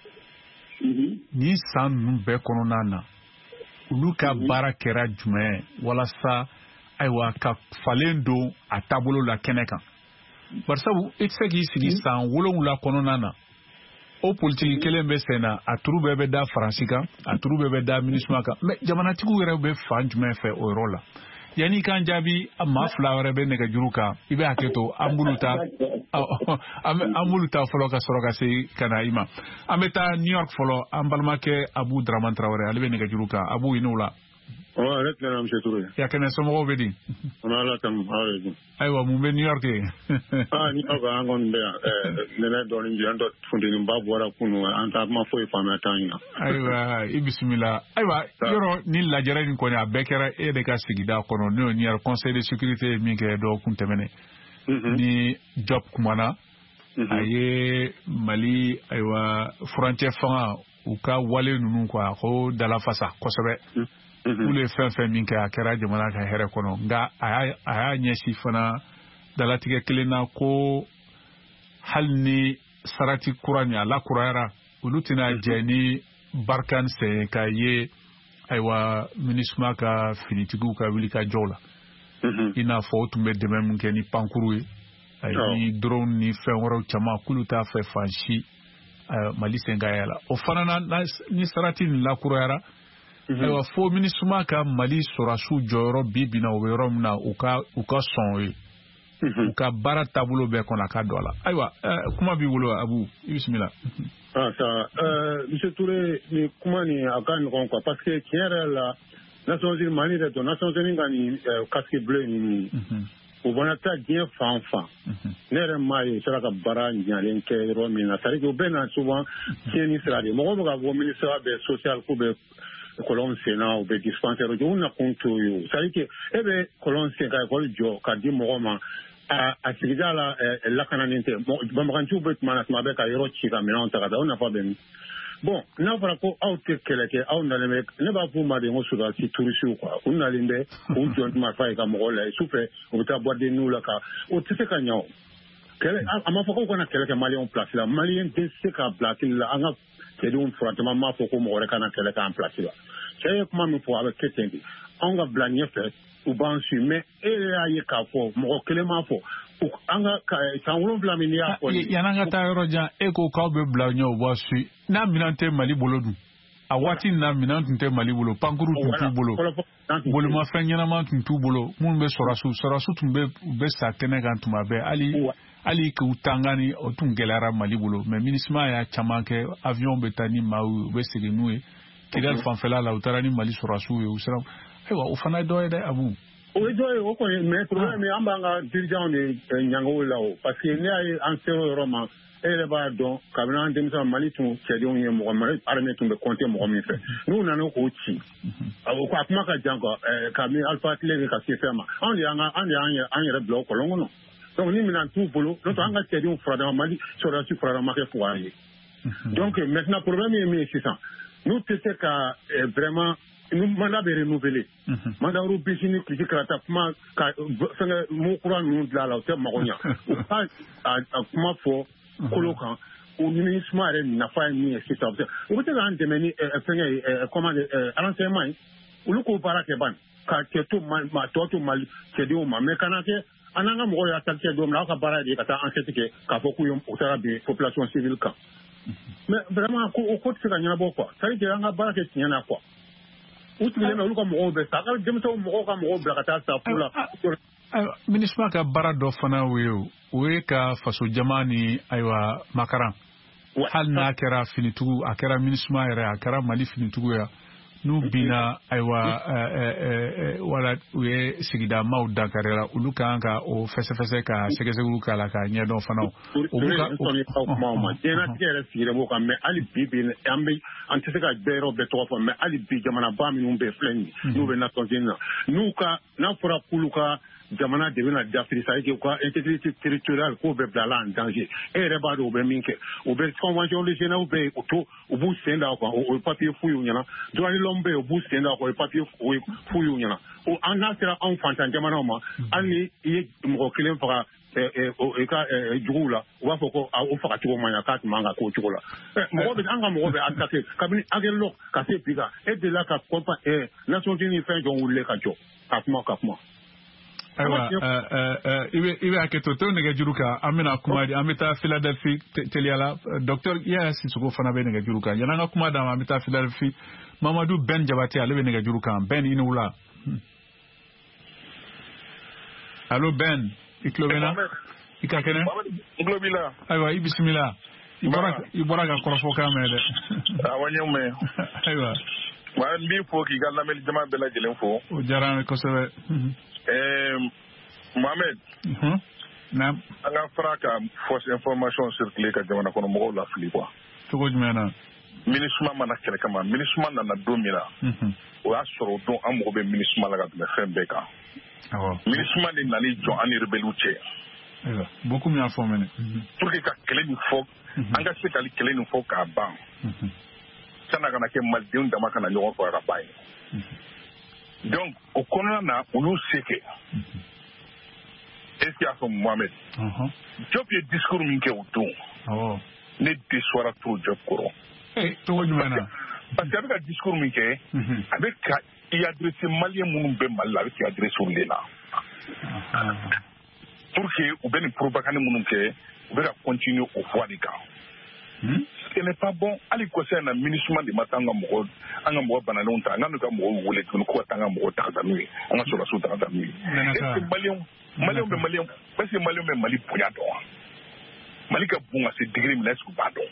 ni san ninnu bɛɛ kɔnɔna na olu ka baara kɛra jumɛn walasa ayiwa ka falen don a taabolo la kɛnɛ kan barisabu i tɛ se k'i sigi san wolonwula kɔnɔna na o politiki kelen bɛ sen na a turu bɛɛ bɛ da Faransi kan a turu bɛɛ bɛ da MINUSMA kan mais jamanatigiw yɛrɛ bɛ fan jumɛn fɛ o yɔrɔ la yanni i kan jaabi maa fila wɛrɛ bɛ nɛgɛjuru kan i bɛ hakɛ to an b'olu ta an b'olu ta fɔlɔ ka sɔrɔ ka se ka na i ma an bɛ taa New York fɔlɔ an balimakɛ Abu Dramane Traoré ale bɛ nɛgɛjuru kan Abu i n'o la. Ɔ ale tilara monsieur Touré. Ya kɛnɛ somɔgɔw bɛ di. An bɛ Ala tanu aw de dun. Ayiwa mun bɛ New York ye. Aa New York an kɔni bɛ yan ɛɛ nɛnɛ dɔɔnin bi an dɔ funteniba bɔra kunun an t'a kuma foyi faamuya t'an ɲina. Ayiwa i bisimila ayiwa yɔrɔ ni lajɛrɛ in kɔni a bɛɛ kɛra e de ka sigida kɔnɔ n'o ye New York conseil de sécurité ye min kɛ dɔgɔkun tɛmɛnen. Ni Job kumana a ye Mali ayiwa furancɛ fanga u ka wale ninnu quoi ko dalafasa kosɛbɛ. Olu ye fɛn fɛn min kɛ a kɛra jamana ka hɛrɛ kɔnɔ nka a y'a ɲɛsin fana dalatigɛ kelen na ko hali ni sarati kura nin a lakurayara olu tɛna jɛ ni Barkhane sen k'a ye ayiwa MINUSMA ka finitigiw ka wuli ka jɔw la i n'a fɔ o tun bɛ dɛmɛ min kɛ ni pankuru ye ni drone ni fɛn wɛrɛw caman k'olu t'a fɛ fan si Mali sen ka yala o fana na ni sarati nin lakurayara ayiwa fo MINUSMA ka Mali sɔrɔdasiw jɔyɔrɔ bi bi na o bɛ yɔrɔ min na u ka u ka sɔn o ye u ka baara taabolo bɛɛ kɔnɔ a ka don a la ayiwa kuma b'i bolo Abu i bisimila. Ah ça euh monsieur Touré ni kuma ni a ka nɔgɔn quoi parce que tiɲɛ yɛrɛ la Nations Unies Mali de don Nations Unies ka ni casque bleu ni u bɔnna taa diɲɛ fan fan ne yɛrɛ m'a ye u sera ka baara ɲalen kɛ yɔrɔ min na c'est à dire que u bɛ na souvent tiɲɛni sira de mɔgɔw bɛ ka fɔ ministère bɛ social ko bɛ kolon senna u bɛ dispensaire u na kun t'o ye c'est à dire que e bɛ kolon sen ka ekɔli jɔ ka di mɔgɔ ma a a sigida la lakananin tɛ banbaganciw bɛ tuma na tuma bɛɛ ka yɔrɔ ci ka minɛnw ta ka taa o nafa bɛ min bon n'a fɔra ko aw tɛ kɛlɛ kɛ aw nalen bɛ ne b'a fɔ u ma de ko sɔrɔdasi turisiw quoi u nalen bɛ u jɔ marifa ye ka mɔgɔw layɛ su fɛ u bɛ taa bɔdenniw la ka o tɛ se ka ɲɛ o kɛlɛ a ma fɔ k'u kana kɛlɛ kɛ maliyɛnw place la maliyɛn tɛ se ka bila hakili la an ka cɛdenw furatama m'a fɔ ko mɔgɔ wɛrɛ kana kɛlɛ k'an place la cɛ ye kuma min fɔ a bɛ kɛ ten de anw ka bila ɲɛfɛ u b'an su mais e y'a ye k'a fɔ mɔgɔ kelen m'a fɔ an ka san wolonwula min y'a fɔ yan'an ka taa yɔrɔ jan e ko k'aw bɛ bila ɲɛ u b'a su n'a minɛn tɛ Mali bolo dun a waati na minɛn tun tɛ Mali bolo pankuru tun t'u bolo bolimafɛn ɲɛnama tun t'u bolo minnu bɛ sɔrɔdasiw sɔrɔdasiw tun bɛ u bɛ sa kɛnɛ kan tuma bɛɛ hali hali k'u tangani o tun gɛlɛyara Mali bolo mais MINUSMA y'a caman kɛ avion bɛ taa ni maaw ye u bɛ segin n'u ye Kidal fanfɛla la u taara ni Mali sɔrɔdasiw ye u sera ayiwa o fana ye dɔ ye dɛ Abu. O ye dɔ ye o kɔni mais problème an b'an ka dirigeants de ɲango la o parce que ne y'a ye an sera o yɔrɔ ma ele ba don kabina ndemsa mali tun cedi on ye mo mali armée tun be compter mo mi fe nous nanu ko ci awo ko akuma ka jango kami alpha tleve ka sefema on ya nga on ya an yere bloc ko longo no donc ni minan tout bolo donc anga cedi on frada mali sur la frada ma ke foyer donc maintenant problème est mais c'est ça nous c'était ka vraiment nous mandat de renouveler mandat rubisini qui krata kuma ka sanga mo kuran nous de la la te magonya ou pas kuma fo kolokan ou ministre are na fa ni c'est ça ou te ga ndemeni sanga comment renseignement ou lu ko para ke ban ka ke to ma to to mal ke di o ma me kana ke ananga mo ya ta ke do na ka bara de ka ta enquête ke ka fo ku yom o tara bi population civile kan mais vraiment ko ko te ga nyana boko sai ke anga bara ke nyana quoi utile na luka mo be sa ka demso mo ka mo be ka ta sa pula ministre ka bara do fana weyo we ka faso jamani aywa makaran hal na kera finitugu akera ministre era akera mali finitugu ya nu bina aywa wala we sigida maw dakarela uluka anga o fese fese ka sege sege uluka la ka nya do fana uluka o mama dena tigere fire mo ka me ali bibi ambe anteseka bero be to fa me ali bi jamana ba mi umbe fleni nu be na tonjina nu ka na fura kuluka jamana de na d'Afrique ça que quoi intégrité territoriale ko be blala en danger e reba do be minke o be convention de Genève be to o bu senda ko o papier fuyu nyana do ni lombe o bu senda ko papier fuyu nyana o anasira en fantan jamana ma ani ye mo kilen fara e e ka jugula o ba foko o faka tugo manya ka manga ko jugula mo be anga mo be attaquer kabini agelo ka se piga e de la ka compa e Nations Unies fait jon wulle ka jo kapma kapma Ewa, iwe iwe aketo to nega juruka amina kumadi amita Philadelphia teliala docteur ya sisuko fana be nega juruka yana kuma da amita Philadelphia Mamadou Ben Jabati ale nega juruka Ben inula Allo Ben iklobena ikakene iklobila aywa bismillah ibara ibara ga korofo kamede awanyume aywa wa mbi fo ki galla mel jama bela jelen fo o jarane ko sebe Eh, Mohamed. Mhm. Na. Anga fraka fausse information circulé ka jamana kono mo la fili quoi. Togo jmena. Ministre mana kele kama ministre na na domina. Mhm. O asoro don amogo be ministre la ga me fembeka. Awo. Ministre ni nani jo ani rebeluche. Ewa, beaucoup mieux informé. Pour que ka kele ni fo, anga se kali kele ni fo ka ban. Mhm. Sana kana ke maldeun dama kana nyogo ko rabai. Donc, au Konana, on nous sait que. Est-ce qu'il y a son Mohamed? Job est discours minke ou tout. Ne déçoira trop job koro. Eh, tout le monde. Parce qu'avec un discours minke, avec il y a adressé malien moun be mal avec il adresse sur les là. Pour que ou ben propagande moun ke, ou ben continuer au voie des cas. Ce n'est pas bon. Ali concerne le ministre de Matanga Moro, Anga Moro Banalonta, Anga Moro Wole, Kuno Tanga Moro Tarzanui, Anga Sola Souta Tarzanui. Et Malion, Malion, Malion, parce que Malion est Mali Poyado. Malika Bunga, c'est degré Milesco Bado.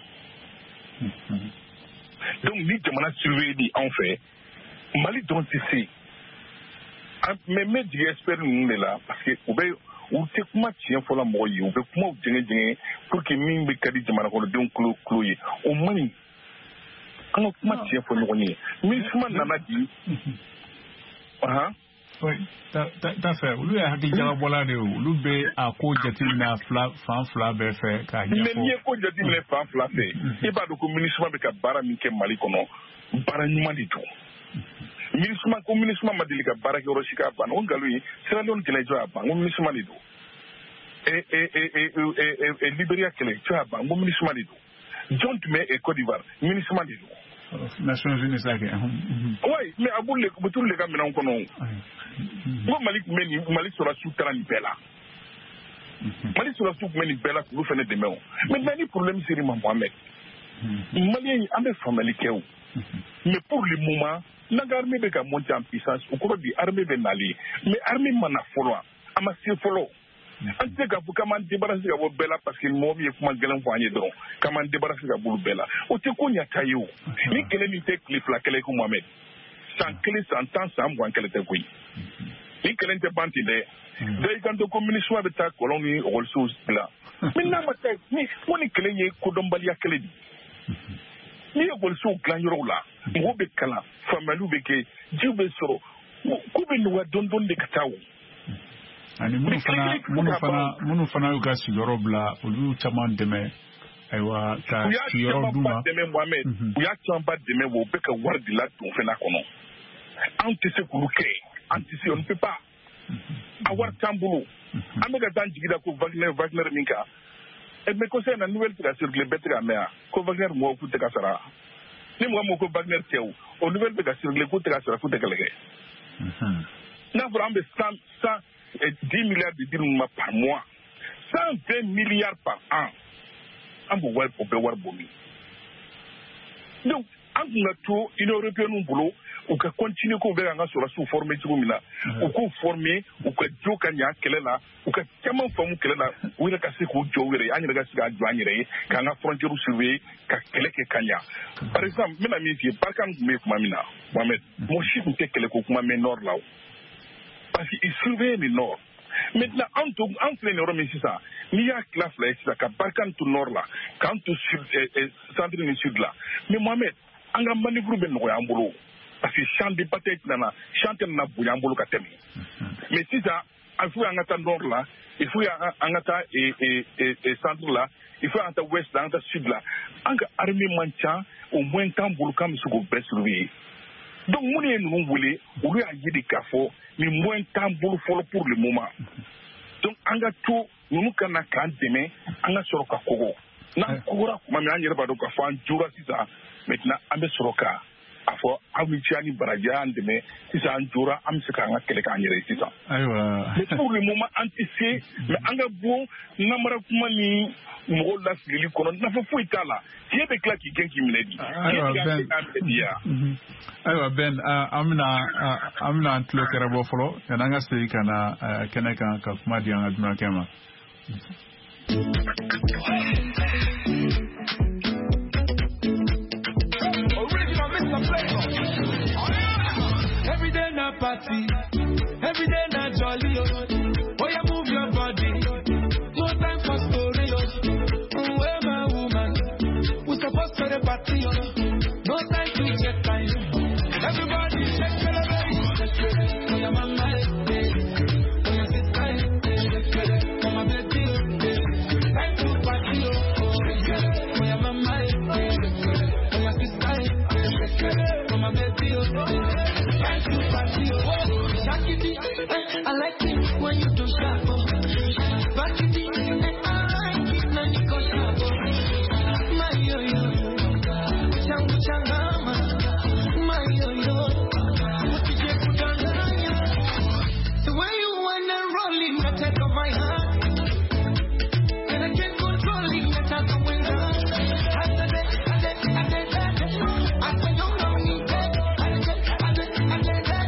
Donc, ni que mon surveillé en fait, Mali donc ici. Mais mais j'espère nous là, parce que ou te kuma tiɲɛ fɔla mɔgɔ ye u bɛ kuma jɛngɛ jɛngɛ pour que min bɛ ka di jamana kɔnɔdenw kulo kulo ye o man ɲi an ka kuma tiɲɛ fɔ ɲɔgɔn ye minisuma nana di ɔhan t'a fɛ olu ye hakili jagabɔla de ye olu bɛ a ko jateminɛ fila fan fila bɛɛ fɛ k'a ɲɛfɔ mais n'i ye ko jateminɛ fan fila fɛ i b'a dɔn ko minisuma bɛ ka baara min kɛ Mali kɔnɔ baara ɲuman de don minisuma ko minisuma ma deli ka baara kɛ yɔrɔ si k'a ban o nkalon ye Sierra Leone kɛlɛ jɔ y'a ban ko minisuma de don e e e e e Libéria kɛlɛ jɔ y'a ban ko minisuma de don jɔn tun bɛ Côte d'Ivoire minisuma de don. Nations Unies ça kɛ. oui mais a b'olu le u bɛ t'olu le ka minɛnw kɔnɔ o ko Mali tun bɛ nin Mali sɔrɔdasiw taara nin bɛɛ la Mali sɔrɔdasiw tun bɛ nin bɛɛ la k'olu fana dɛmɛ o maintenant ni problème sera ma Mohamed Malien an bɛ faamuyali kɛ o mais pour le moment n'anga armée bɛ ka monter en puissance o kɔrɔ di armée bɛ nali mais armée mana fɔlɔ a ma se fɔlɔ an tɛ k'a fɔ k'an m'an débarrasser ka bɔ bɛɛ la parce que mɔgɔ min ye kuma gɛlɛn fɔ an ye dɔrɔn k'an m'an débarrasser ka bɔ olu bɛɛ la o tɛ ko ɲata ye o ni kɛlɛ min tɛ tile fila kɛlɛ ko Mohamed san kelen san tan san mugan kɛlɛ tɛ koyi ni kɛlɛ tɛ ban ten dɛ da i kan to ko MINUSMA bɛ taa kɔlɔn ni ekɔlisow bila Maintenant, on est clé, Kodombalia Clédi. Ni a bolso glanyo la, mo be kala, famalu be ke, jibe soro, ko be no dondon de katawo. Ani munu fana munu fana munu fana yu gasi yorobla, ulu chaman deme, aywa ka yoro duma. Deme Mohamed, uya chamba deme wo be ka wardi la ton fena kono. Antise kuluke, antise on ne peut pas. Avoir tambulu. Amega dan jigida ko Wagner Wagner minka. Et me concerne la nouvelle qui a circulé bête à mer, que Wagner m'a coûté Kassara. Ni moi, mon Wagner Théo, au nouvelle qui a circulé coûté Kassara, coûté Kalé. N'a vraiment cent dix milliards de dirhams par mois, cent vingt milliards par an. En Bouwal pour Bewar Bomi. Donc, en tout, une européenne boulot, ou que continue qu'on verra sur la sous-formée du Rumina, ou qu'on former, ou que Joe Kanya, qu'elle est là, ou que Kaman Famu, qu'elle est là, ou il a cassé pour Joe, et il a cassé à Joanne, quand la frontière surveillée, qu'elle est Kanya. Par exemple, même à mes yeux, par contre, mais Mamina, Mohamed, mon chiffre n'était qu'elle est comme ma nord là. Parce qu'il surveille le nord. Maintenant, entre les Nord, mais c'est ça. Il y a classe là, c'est ça, qu'à Balkan tout nord là, quand tout sud, centre et sud là. Mais Mohamed, on a manœuvré ben no yambolo. Parce que champ de bataille nana, chante na buyambolo katemi. Mais si ça, il faut un atta nord là, il faut un atta et et et centre là, il faut un atta ouest là, un atta sud là. En armée mancha, au moins tant bolo comme ce qu'on peut surveiller. Donc, nous, nous voulons, on lui a dit des cafés, mais moins tant pour le moment. Donc, on a tout, nous nous avons un demain, on a sur le Kogo. Nous avons un Kogo, nous avons un Jura, maintenant, on a sur le cas. Afo Amichani Barajan demain, si c'est un Jura, on se calme quelqu'un qui est mais pour le moment, anticipé, mais on a bon, Namara Kumani, Mola Sili Konon, n'a pas fouillé là. Il y a des claques qui gagnent qui me l'a dit. Aywa Ben, amina amina antlo kerabo folo, yananga sei kana keneka ka kuma di anga duna kema. Every day na party, every day na jolly. Oh yeah, move your body. No time for story. Where my woman? We supposed to the party. No time to check time. Everybody shake it, baby. Oh yeah, mama, oh yeah, sister, oh my baby, time to party. Oh yeah, mama, oh yeah, sister, oh my baby, time to party. I like it when you do sharp. Back it in, I like it when you go sharp. My yo yo, changu changama. My yo yo, ukije kudanganya. The way you wanna roll it, I take off my heart, and I can't control it. I take away my heart. I said it, I said it, I said it. I said you know me, I said it, I said it, I said it.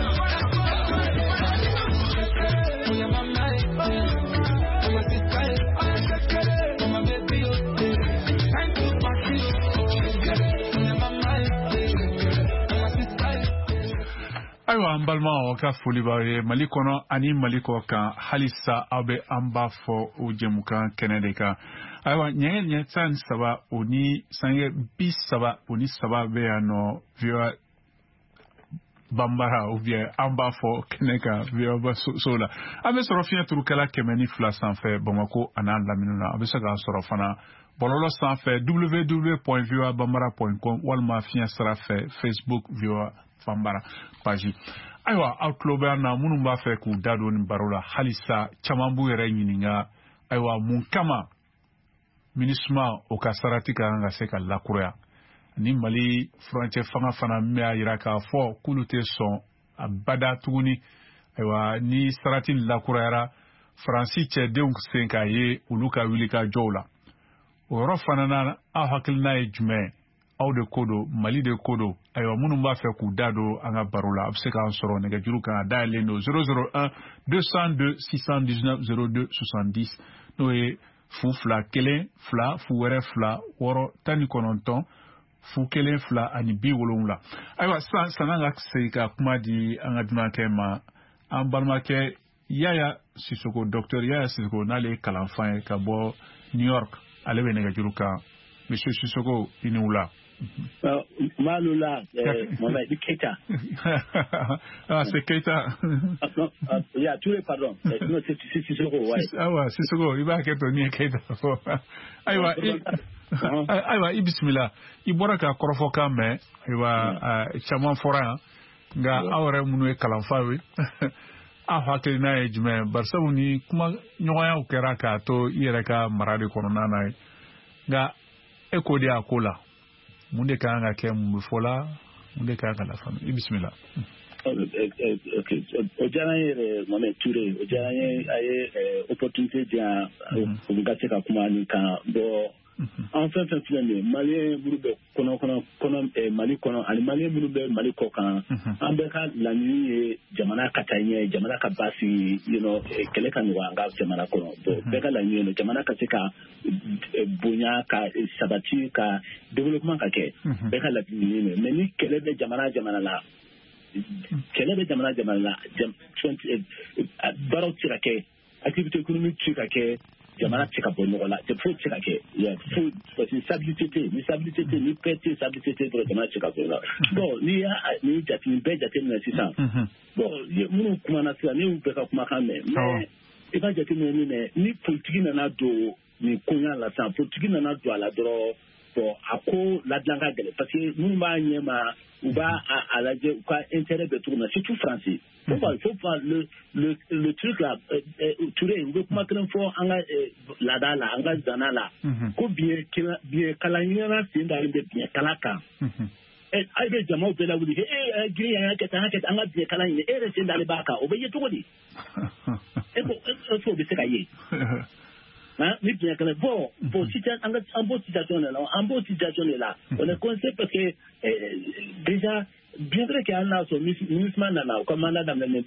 Aywa mbalma o ka foli ba Mali kono ani Mali ko kan halisa abe amba fo o jemukan kenedeka aywa nye nye tsan saba oni sange bis saba oni saba be ano via bambara ou bien amba fo keneka via ba sola abe soro fien turu kala kemeni fla san fe Bamako anan laminuna abe saka soro fana bololo san fe w w w point via bambara point com walma fien sara fe Facebook via Fambara page aywa outlober na munu ba fe ku dado ni barola halisa chamambu yere nyininga aywa munkama minisma o kasarati ka nga seka lakuya ni Mali frontière fanga fana me ayiraka fo kulute son abada tuguni aywa ni sarati lakuya franci che donc senka ye uluka wilika jola o ro fana na a hakilna e jume aw de kodo Mali de kodo aywa munu ba fe ku dado anga barola abseka ansoro nega juruka daile no zéro zéro un deux cent deux six cent dix-neuf zéro deux soixante-dix no e fu fla kelen fla fu were fla woro tani kononton fu kelen fla ani bi wolonwula aywa san sananga seika kuma di anga duna kema an balma ke Yaya Sissoko docteur Yaya Sissoko n'ale kalanfan ye ka bɔ New York ale bɛ nɛgɛjuru kan Monsieur Sissoko i ni wula. Malula, Mohamed Keita. Ah, c'est Keita. Yeah, tu es pardon. Non, c'est Sissoko, ouais. Ah ouais, Sissoko, il va que Tony Keita. Ayiwa, ayiwa, i bisimila. I bɔra ka kɔrɔfɔ kan mɛn, ayiwa, caman fɔra yan, nka aw yɛrɛ minnu ye kalanfa ye, aw hakilina ye jumɛn? Barisabu ni kuma ɲɔgɔnyaw kɛra k'a to i yɛrɛ ka mara de kɔnɔna na ye, nka e ko de a ko la. Mun de kan ka kɛ mun bɛ fɔ la mun de kan ka lafa i bisimila. Ok, o diyara n ye yɛrɛ Mohamed Ture, o diyara n ye a ye opportunité di yan u ka se ka kuma nin kan bɔ an fɛn fɛn filɛ nin ye maliyɛn minnu bɛ kɔnɔ kɔnɔ kɔnɔ Mali kɔnɔ ani maliyɛn minnu bɛ Mali kɔ kan an bɛɛ ka laɲini ye jamana ka taa ɲɛ jamana ka basigi you know kɛlɛ ka nɔgɔya an ka jamana kɔnɔ bɛɛ ka laɲini ye jamana ka se ka bonya ka sabati ka développement ka kɛ bɛɛ ka laɲini ye mais ni kɛlɛ bɛ jamana jamana la kɛlɛ bɛ jamana jamana la baaraw tɛ se ka kɛ activité économique tɛ se ka kɛ jamana tɛ se ka bɔ ɲɔgɔn la foyi tɛ se ka kɛ foyi parce que stabilité tɛ ni stabilité tɛ ni paix tɛ stabilité tɛ dɔrɔn jamana tɛ se ka bɔ ɲɔgɔn la bon n'i y'a ni jate nin bɛɛ jateminɛ sisan bon minnu kumana sisan ne y'u bɛɛ ka kumakan mɛn mais i ka jateminɛ min mɛn ni politiki nana don nin koɲa la sisan politiki nana don a la dɔrɔn bon a ko ladilan ka gɛlɛn parce que minnu b'a ɲɛma u b'a a lajɛ u ka intérêt bɛ cogo min na surtout français faut pas il faut pas le le le truc là Touré u bɛ kuma kelen fɔ an ka laada la an ka zana la ko biɲɛ biɲɛ kalan ɲɛna sen dalen bɛ biɲɛ kala kan a bɛ jamaw bɛɛ lawuli ee giri an ka kɛ tan an ka kɛ tan an ka biɲɛ kalan ɲini e yɛrɛ sen dalen b'a kan o bɛ ye cogo di e ko e ko o bɛ se ka ye. Hein, ni bien que bon, bon, si en bonne situation là, en bonne situation là, on est coincé parce que eh, déjà, bien vrai qu'il y a un ministre nana, comme on a dans les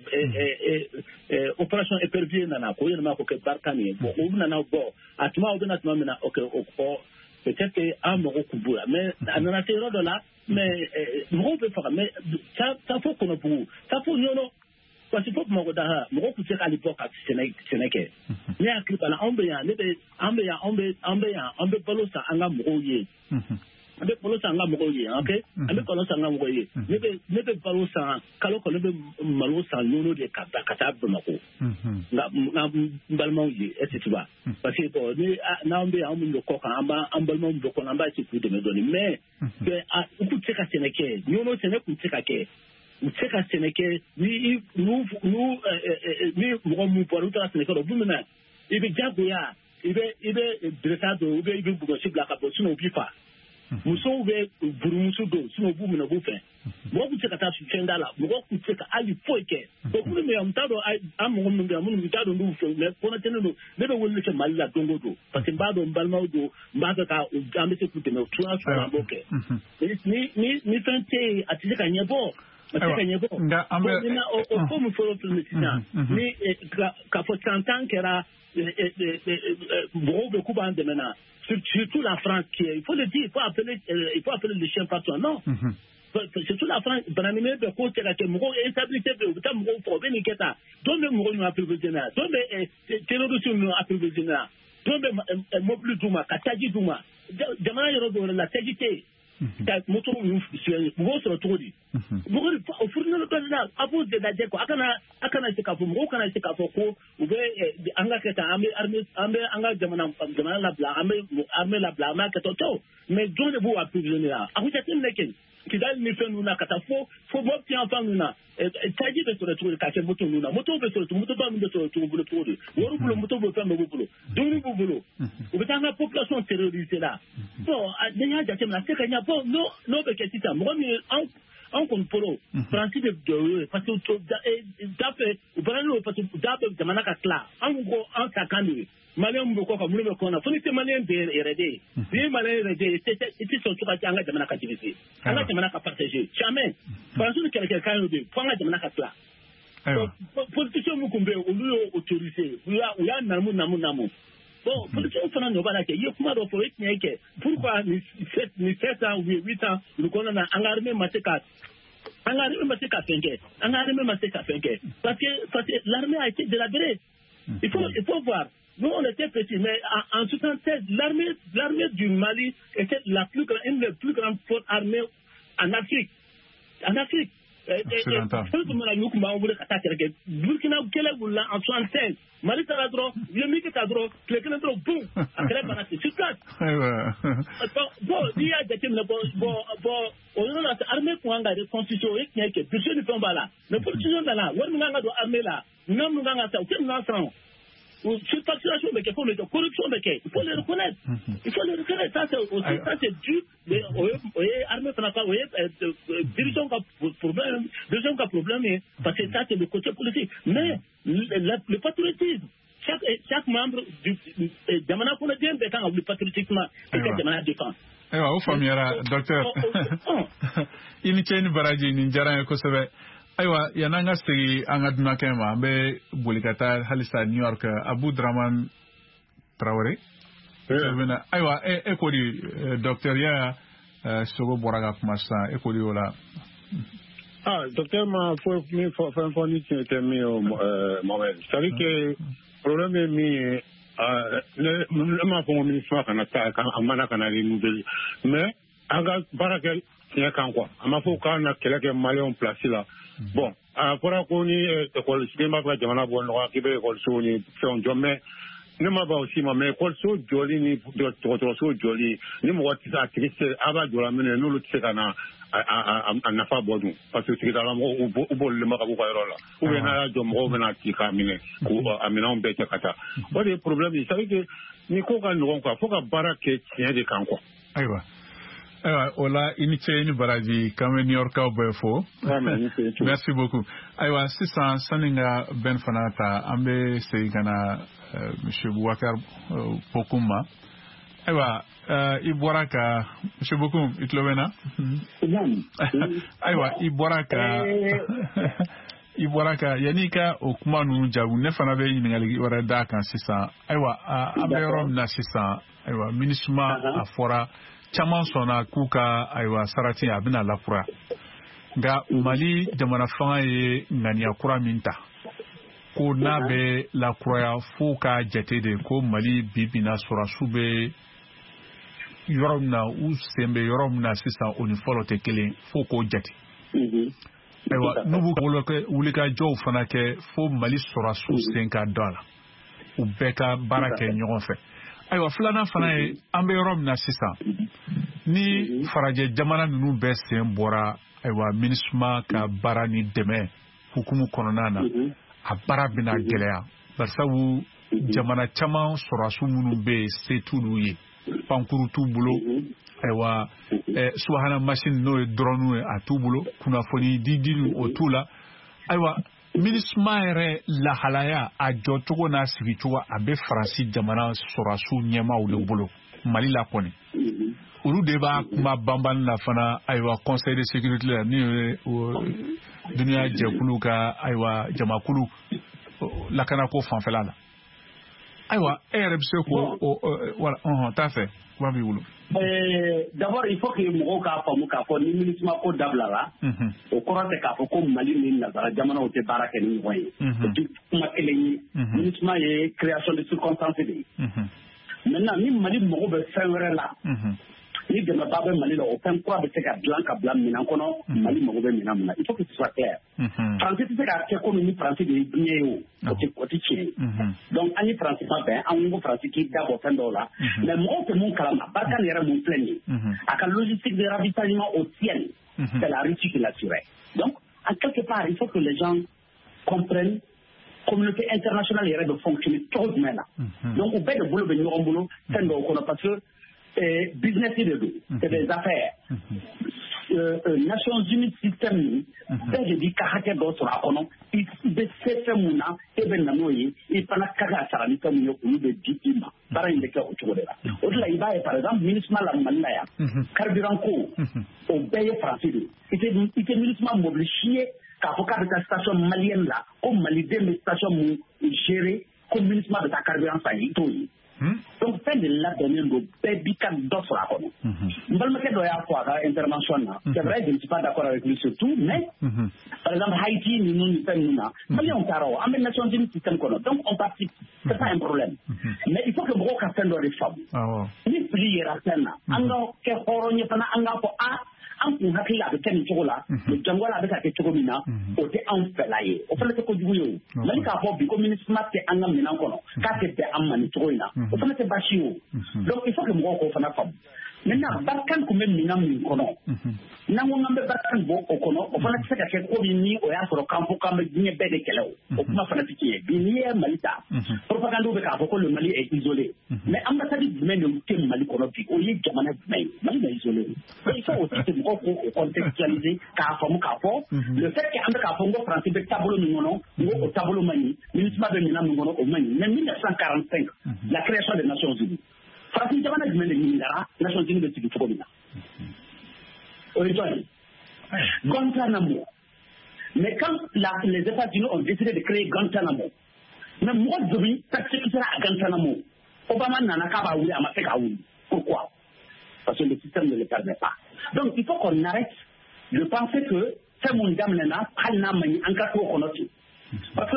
opération épervier nana, quoi, il y a un peu barkani, bon, on nana bon, à tout moment, on a tout moment, ok, peut-être que un mot kubura, mais on a fait de là, mais on peut faire, mais ça, ça faut qu'on a pour, ça faut non. Parce que pour moi, moi, je suis à l'époque à Sénégal. Mais à Clipala, on veut, on veut, on veut, on veut, on veut, on veut parler ça en amouroyer. On veut parler ça en amouroyer, ok? On veut parler ça en amouroyer. Ne veut, ne veut parler ça, quand on veut parler ça, nous nous des kata kata bamako. Na na balmaouye, et cetera. Parce que bon, ni na on veut, on veut le coq, on va, on balmaou le coq, on va essayer de me donner. Mais, mais à beaucoup de ces cas Sénégal, nous nous Sénégal, beaucoup de ces cas. U tɛ se ka sɛnɛ kɛ ni n'u n'u ni mɔgɔ min bɔra u tɛ ka sɛnɛ kɛ o don min na i bɛ jagoya i bɛ i bɛ dirisa don ou bien i bɛ bugɔsi bila ka bɔ sinon u b'i fa musow bɛ burumuso don sinon u b'u minɛ u b'u fɛ mɔgɔ tun tɛ se ka taa fɛn da la mɔgɔ tun tɛ se ka hali foyi kɛ donc minnu bɛ yan n t'a dɔn an mɔgɔ minnu bɛ yan minnu t'a dɔn n'u fɛ mais kɔnɔtɛnen don ne bɛ weleli kɛ Mali la don o don parce que n b'a dɔn n balimaw don n b'a fɛ ka an bɛ se k'u dɛmɛ turan turan an b'o kɛ ni ni ni fɛn tɛ yen a tɛ se ka ɲɛbɔ. Au fond, il faut le président. Mais quand faut s'entendre qu'il y a beaucoup de coups de maintenant, surtout la France qui est, il faut le dire, il faut appeler, il faut appeler le chien par son nom. Surtout la France, bananimer de côté la instabilité de temps mon problème qui est là. Donc le mot nous a prévenu, donc le terrorisme nous a prévenu, donc le mobile Douma, Kataji Douma, demande le la tagité. Moto mɔgɔw sɔrɔ cogo di mɔgɔ o furulen dɔ de la a b'o de lajɛ quoi a kana a kana se k'a fɔ mɔgɔw kana se k'a fɔ ko u bɛ an ka kɛ tan an bɛ an bɛ an ka jamana jamana labila an bɛ armée labila an b'a kɛ tan tɔw mais jɔn de b'o approvisionner la a ko jateminɛ kɛ Kidali ni fɛn ninnu na ka taa fo fo Mopti yan fan ninnu na taji bɛ sɔrɔ cogo di k'a kɛ moto ninnu na moto bɛ sɔrɔ moto ba ninnu bɛ sɔrɔ cogo bolo cogo di wari bolo moto bɛ fɛn bɛɛ b'u bolo dumuni b'u bolo u bɛ taa an ka population terroriser la bon ni y'a jateminɛ a tɛ ka ɲɛ bon n'o n'o bɛ kɛ sisan mɔgɔ min anw anw kɔni fɔlɔ faransi de jɔ ye parce que da fɛ u baara n'o parce que da bɛ jamana ka tila anw ko an ta kan de ye maliyɛn bɛ kɔ ka minnu bɛ kɔ na fo ni tɛ maliyɛn bɛɛ yɛrɛ de ye ni ye maliyɛn yɛrɛ de ye i tɛ sɔn cogo an ka jamana ka diviser an ka jamana ka partager jamais faransi ni kɛlɛkɛkan y'o de ye fo an ka jamana ka tila politiciens mun tun bɛ yen olu y'o autoriser u y'a u y'a namu namu namu bon politiciens fana nɔ b'a la kɛ i ye kuma dɔ fɔ o ye tiɲɛ kɛ pourquoi ni sept ans ou huit ans olu kɔnɔna na an ka armée ma se ka On a même assez qu'à faire. On a même assez qu'à faire. Parce que, parce que l'armée a été délabrée. Il faut, il faut voir. Nous, on était petits, mais en, en soixante-seize, l'armée, l'armée du Mali était la plus, une des plus grandes forces armées en Afrique. En Afrique. Burkina Kele Boula en soixante-seize. Mali Taradro, Yomiki Tadro, Clékenadro, boum, après Banati, sur place. Bon, il y a des thèmes, bon, bon, on a l'armée pour en garder constitution, et qui est que, puis je ne tombe pas là. Mais pour ce là, où est-ce qu'on a armée là? Non, nous avons ça, aucun enfant. Surfacturation, mais qu'il faut mettre corruption, mais il faut le reconnaître. Il faut le reconnaître. Ça, c'est aussi, ça, c'est dû, mais, vous voyez, armée, vous voyez, dirigeant qui problème, dirigeant qui problème, parce que ça, c'est le côté politique. Mais, le patriotisme, chaque, chaque membre du, Jamana Kounadien, bétant, le patriotisme, c'est que Jamana défense. Ewa, au famira, docteur. Ini cheni baraji, ni njara ko sebe. Aywa yananga sigi anga duna kema be bulikata halisa New York Abu Draman Traoré. Yeah. Aywa e e kodi docteur ya sogo boraga kumasa e kodi ola. Ah, docteur ma faut mi faut faire un ni te mi o Mohamed. C'est que problème est mi euh le ma pour ministre kana ta amana kana ni nouvelle. Mais anga barakel tiens kan quoi. Ama faut kana keleke malien placé là. Bon, après qu'on y école cinéma pour jamana bon noir qui be école so ni fait un job mais ne m'a pas aussi mais école so joli ni trop so joli ni mo wati sa triste aba jola mene no lu tsekana a a na fa bodu parce que c'est dans la ou bol le maka ko yorola ou bien na jo mo bena ti kamine ko amina on be kata o des problèmes ça veut que ni ko kan no quoi faut ka barake tien de kan quoi aywa aywa ola initié ni baraji comme New York au befo merci beaucoup aywa sisan saninga ben fanata ambe seigana monsieur Boubacar Pokuma aywa iboraka monsieur Bokum itlowena aywa iboraka iboraka yanika okumanu jawu ne fana be yingali wara da kan sisan aywa aberom na sisan aywa minisma afora chaman sona kuka aywa sarati abina lakura nga Mali jamana fanga ye ngania kura minta ko na be lakura ya fuka jatede ko Mali bibina sura sube yoromna u sembe yoromna sisa oni folo te kelen fo ko jati aywa nubu woloke wulika jow fana ke fo Mali sura su senka dola u beka barake nyogon fe aywa fulana fana ye ambe yoromna sisa ni faraje jamana nunu be sen bora aywa minisma ka bara ni deme hukumu kononana a bara bina gelea barsawu jamana chama sura su munu be setulu ye pankuru tu bulo aywa eh, suhana machine no drone a tu bulo kuna foni didinu otula aywa minisma ere la halaya a jotogo na sigichuwa abe fransi jamana sorasu nyema ule bulo Mali la koni uru deba kuma bamban la fana aywa conseil de sécurité la ni dunia jekulu ka aywa jamakulu la kana ko fanfela la aywa R B C ko voilà on t'a fait va bi wulu euh d'abord il faut que mo ka fa mo ka ko ni ministre ko dabla la o ko rate ka ko Mali ni na bara jamana o te barake ni moy tout kuma eleni ministre ye création de circonstances de maintenant ni Mali mo be fenwere la ni de ma babe Mali la o pen quoi be te ka blanc ka blanc minan kono Mali mo be minan il faut que ce soit clair français c'est ka ke ko ni français de bien o o te ko ti chi donc ani français pas ben an ngo français qui d'abord pen dola mais mo te mon kalama barka ni era mon plein aka logistique de ravitaillement au ciel c'est la Russie qui l'assurait donc en quelque part il faut que les gens comprennent communauté internationale irait de fonctionner trop bien là donc au fait de boulot de nous boulot c'est donc parce que Eh, business de deux, c'est des affaires. Euh, euh, Nations Unies système, c'est je dis caractère d'autres à on il de cette mouna et ben namoye et pana kaga sarani comme yo ou de ditima para indeka autour de là. Au-delà il va par exemple ministre la manaya carburant ko au paye français de c'était c'était ministre mobilisé car pour car la station malienne là comme Mali des stations gérées comme ministre de ta carburant ça y tout. Donc donc fɛn de labɛnnen don bɛɛ b'i ka dɔ sɔrɔ a kɔnɔ n balimakɛ dɔ y'a fɔ a ka intervention na c'est vrai je ne suis pas d'accord avec lui surtout mais par exemple Haïti ninnu ni fɛn ninnu na maliyɛnw taara o an bɛ Nations Unies système kɔnɔ donc on participe c'est pas un problème mais il faut que mɔgɔw ka fɛn dɔ de faamu ni fili yera fɛn na an ka kɛ hɔrɔn ye fana an k'a fɔ a an kun hakili a bɛ kɛ nin cogo la jangola a bɛ ka kɛ cogo min na o tɛ anw fɛla ye o fana tɛ kojugu ye o mali k'a fɔ bi ko MINUSMA tɛ an ka minɛn kɔnɔ k'a tɛ bɛn an ma nin cogo in na o fana tɛ baasi ye o donc il faut que mɔgɔw k'o fana faamu maintenant Barkhane kun bɛ minɛn min kɔnɔ n'an ko k'an bɛ Barkhane bɔ o kɔnɔ o fana tɛ se ka kɛ ko min ni o y'a sɔrɔ k'an fɔ k'an bɛ diɲɛ bɛɛ de kɛlɛ o o kuma fana tɛ tiɲɛ bi n'i ye Mali ta propagande bɛ k'a fɔ ko le Mali est isolé mais ambassade jumɛn de tɛ Mali kɔnɔ bi o ye jamana jumɛn ye Mali bɛ isolé il faut aussi que mɔgɔw k'o contextualiser k'a faamu k'a fɔ le fait que an bɛ k'a fɔ n ko France bɛ taabolo min kɔnɔ n ko o taabolo man ɲi MINUSMA bɛ minɛn min kɔnɔ o man ɲi mais mille neuf cent quarante-cinq la création des Nations Unies farafin jamana jumɛn de ɲininkara Nations Unies bɛ sigi cogo min na o ye jɔn ye Guantanamo mais quand la, les États-Unis ont décidé de créer Guantanamo mais mɔgɔ joli persécuté à Guantanamo Obama nana k'a b'a wuli a ma se k'a wuli pourquoi parce que le système ne le permet pas donc il faut qu'on arrête de penser que fɛn mun daminɛna hali n'a man ɲi an ka t'o kɔnɔ ten parce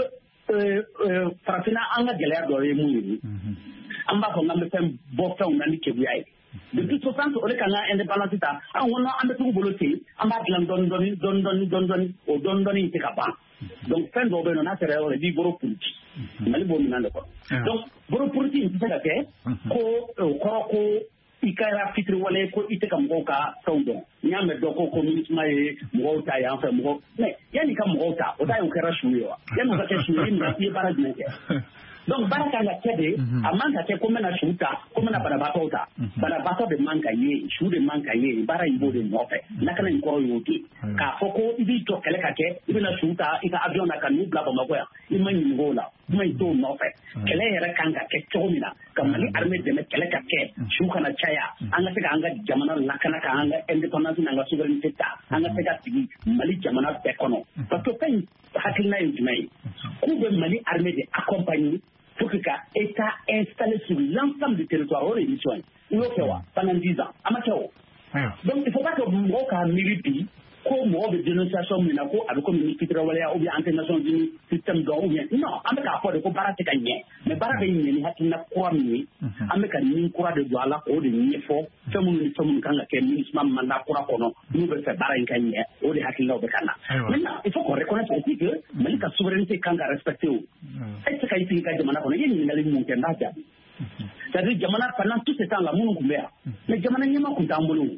que farafinna an ka gɛlɛya dɔ ye mun ye an b'a fɔ k'an bɛ fɛn bɔ fɛnw na ni keguya ye depuis soixante o de kan ka indépendance ta an ko an bɛ tugu bolo ten an b'a dilan dɔɔni dɔɔni dɔɔni dɔɔni dɔɔni dɔɔni o dɔɔni dɔɔni in tɛ ka ban donc fɛn dɔw bɛ yen nɔ n'a sera yɔrɔ i b'i bolo puruti Mali b'o minɛn de kɔnɔ donc bolo puruti in tɛ se ka kɛ ko o kɔrɔ ko i kɛra fitiriwale ko i tɛ ka mɔgɔw ka fɛnw dɔn n'i y'a mɛn dɔn ko ko MINUSMA ye mɔgɔw ta yan fɛ mɔgɔw mais yanni ka mɔgɔw ta o ta ye o kɛra su ye wa yanni o ka kɛ su ye i minɛ i ye baara jumɛn kɛ donc baara kan ka kɛ de a man ka kɛ ko n bɛna su ta ko n bɛna banabaatɔw ta banabaatɔ de man ka ye su de man ka ye baara in b'o de nɔfɛ lakana in kɔrɔ y'o de k'a fɔ ko i b'i jɔ kɛlɛ ka kɛ i bɛna su ta i ka avion na ka n'u bila Bamakɔ yan i ma ɲininka o la kuma in t'o nɔfɛ kɛlɛ yɛrɛ kan ka kɛ cogo min na ka Mali armée dɛmɛ kɛlɛ ka kɛ su kana caya an ka se ka an ka jamana lakana ka an ka indépendance n'an ka souveraineté ta an ka se ka sigi Mali jamana bɛɛ kɔnɔ parce que fɛn in hakilina ye jumɛn ye k'u bɛ Mali armée de accompagner pour que l'État installé sur l'ensemble du territoire au rémission. Il y a pendant dix ans. Donc il ne faut pas que vous ayez milité ko mɔgɔ bɛ dénonciation min na ko a bɛ komi ni fitiriwaleya ou bien an tɛ Nations Unies système dɔn ou bien non an bɛ k'a fɔ de ko baara tɛ ka ɲɛ mais baara bɛ ɲɛ ni hakilina kura min ye an bɛ ka nin kura de don a la k'o de ɲɛfɔ fɛn minnu ni fɛn minnu kan ka kɛ MINUSMA mandat kura kɔnɔ n'u bɛ fɛ baara in ka ɲɛ o de hakilinaw bɛ ka na maintenant il faut qu'on reconnaisse aussi que Mali ka souveraineté kan ka respecter o e tɛ se ka i sigi ka jamana kɔnɔ i ye ɲininkali mun kɛ n b'a jaabi c'est-à-dire jamana pendant tout ce temps là minnu tun bɛ yan mais jamana ɲɛma tun t'an bolo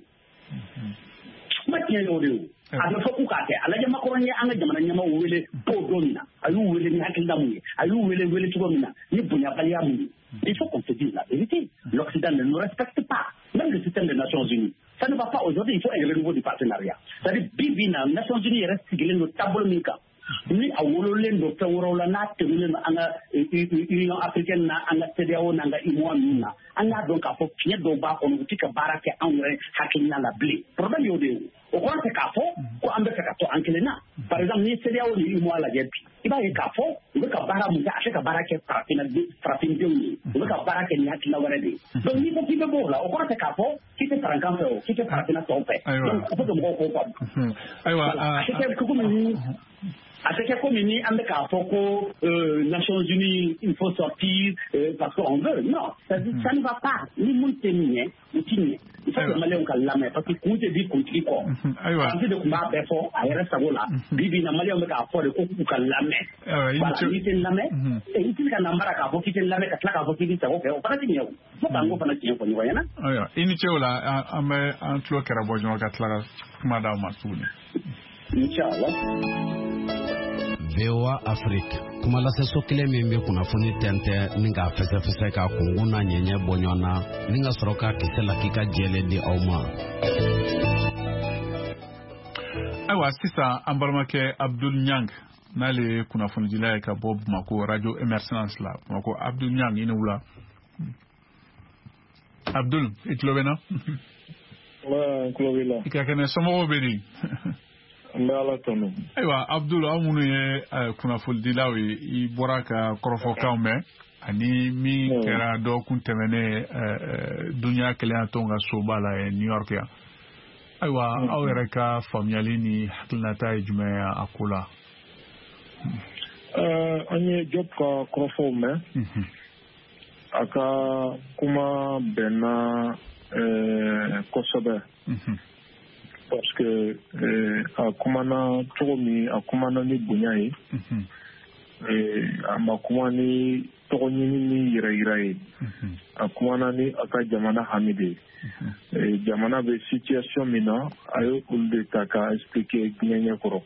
kuma tiɲɛ y'o de ye a bɛ fɔ k'u k'a kɛ a lajɛ Macron ye an ka jamana ɲɛmaaw wele k'o don min na a y'u wele ni hakilina mun ye a y'u wele wele cogo min na ni bonyabaliya mun ye il faut qu'on se dise la vérité l'Occident ne nous respecte pas même le système des Nations Unies ça ne va pas aujourd'hui il faut un renouveau du partenariat c'est-à-dire bi bi na Nations Unies yɛrɛ sigilen don taabolo min kan ni a wololen don fɛn wɛrɛw la n'a tɛmɛnen don an ka Union africaine na an ka C D A O n'an ka U M O A ninnu na an y'a dɔn k'a fɔ fiɲɛ dɔw b'a kɔnɔ u tɛ ka baara kɛ anw yɛrɛ hakilina la bilen problème y'o de ye o kɔrɔ tɛ k'a fɔ ko an bɛ fɛ ka to an kelen na par exemple ni C D A O ni U M O A lajɛ bi i b'a ye k'a fɔ u bɛ ka baara mun kɛ a tɛ ka baara kɛ farafindenw ye u bɛ ka baara kɛ ni hakilina wɛrɛ de ye donc n'i ko k'i bɛ bɔ o la o kɔrɔ tɛ k'a fɔ k'i tɛ farankan fɛ o k'i tɛ farafinna tɔw fɛ donc il faut que mɔgɔw k'o faamu a tɛ kɛ komi ni a tɛ kɛ komi ni an bɛ k'a fɔ ko Nations Unies il faut sortir parce qu'on veut non ça ne va pas ni mun tɛ min ɲɛ u tɛ ɲɛ il faut que maliyɛnw ka lamɛn parce que kun tɛ di kuntigi kɔ Fransi de tun b'a bɛɛ fɔ a yɛrɛ sago la bi bi na maliyɛnw bɛ k'a fɔ de ko k'u ka lamɛn voilà n'i tɛ lamɛn i tɛ ka na mara k'a fɔ k'i tɛ lamɛn ka tila k'a fɔ k'i b'i sago fɛ o fana tɛ ɲɛ o fo k'an k'o fana tiɲɛ fɔ ɲɔgɔn ɲɛna. ayiwa i ni ce o la an bɛ an tulo kɛra bɔ ɲɔgɔn ka tila ka kuma d'aw ma tuguni. Inchallah. V O A Afrique kumalaseso kelen min bɛ kunnafoni tɛntɛn ni k'a fɛsɛfɛsɛ k'a kungun n'a ɲɛɲɛ bɔ ɲɔgɔn na ni ka sɔrɔ k'a kisɛ la k'i ka jɛlen di aw ma. ayiwa sisan an balimakɛ Abdul Nyang n'ale ye kunnafonidila ye ka bɔ Bamako radio Emergence la Bamako. Abdul Nyang i ni wula. Abdul i tulo bɛ na. n tulo b'i la. i ka kɛnɛ somɔgɔw bɛ di. n bɛ ala tanu. ayiwa Abdul aw minnu ye kunnafonidilaw ye i bɔra ka kɔrɔfɔkanw mɛn ani min kɛra dɔgɔkun tɛmɛnen dunya kelen ton ka soba la New York ya ayiwa aw yɛrɛ ka faamuyali ni hakilinata ye jumɛn ye a ko la an ye Job ka kɔrɔfɔw mɛn a ka kuma bɛnna kosɛbɛ parce que a kumana cogo min a kumana ni bonya ye a ma kuma ni tɔgɔ ɲini ni yɛrɛ yira ye a kumana ni a ka jamana hami de ye jamana bɛ situation min na a ye olu de ta ka expliquer diɲɛ ɲɛkɔrɔ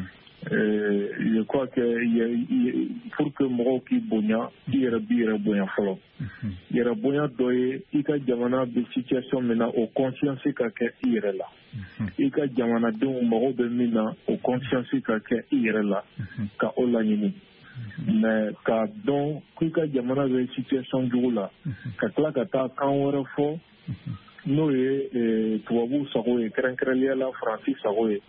je crois que pour que mɔgɔw k'i bonya i yɛrɛ b'i yɛrɛ bonya fɔlɔ yɛrɛ bonya dɔ ye i ka jamana bɛ situation min na o conscience ka kɛ i yɛrɛ la i ka jamanadenw mɔgɔw bɛ min na o conscience ka kɛ i yɛrɛ la ka o laɲini mais ka dɔn k'i ka jamana bɛ situation jugu la ka tila ka taa kan wɛrɛ fɔ n'o ye tubabuw sago ye kɛrɛnkɛrɛnnenya la faransi sago ye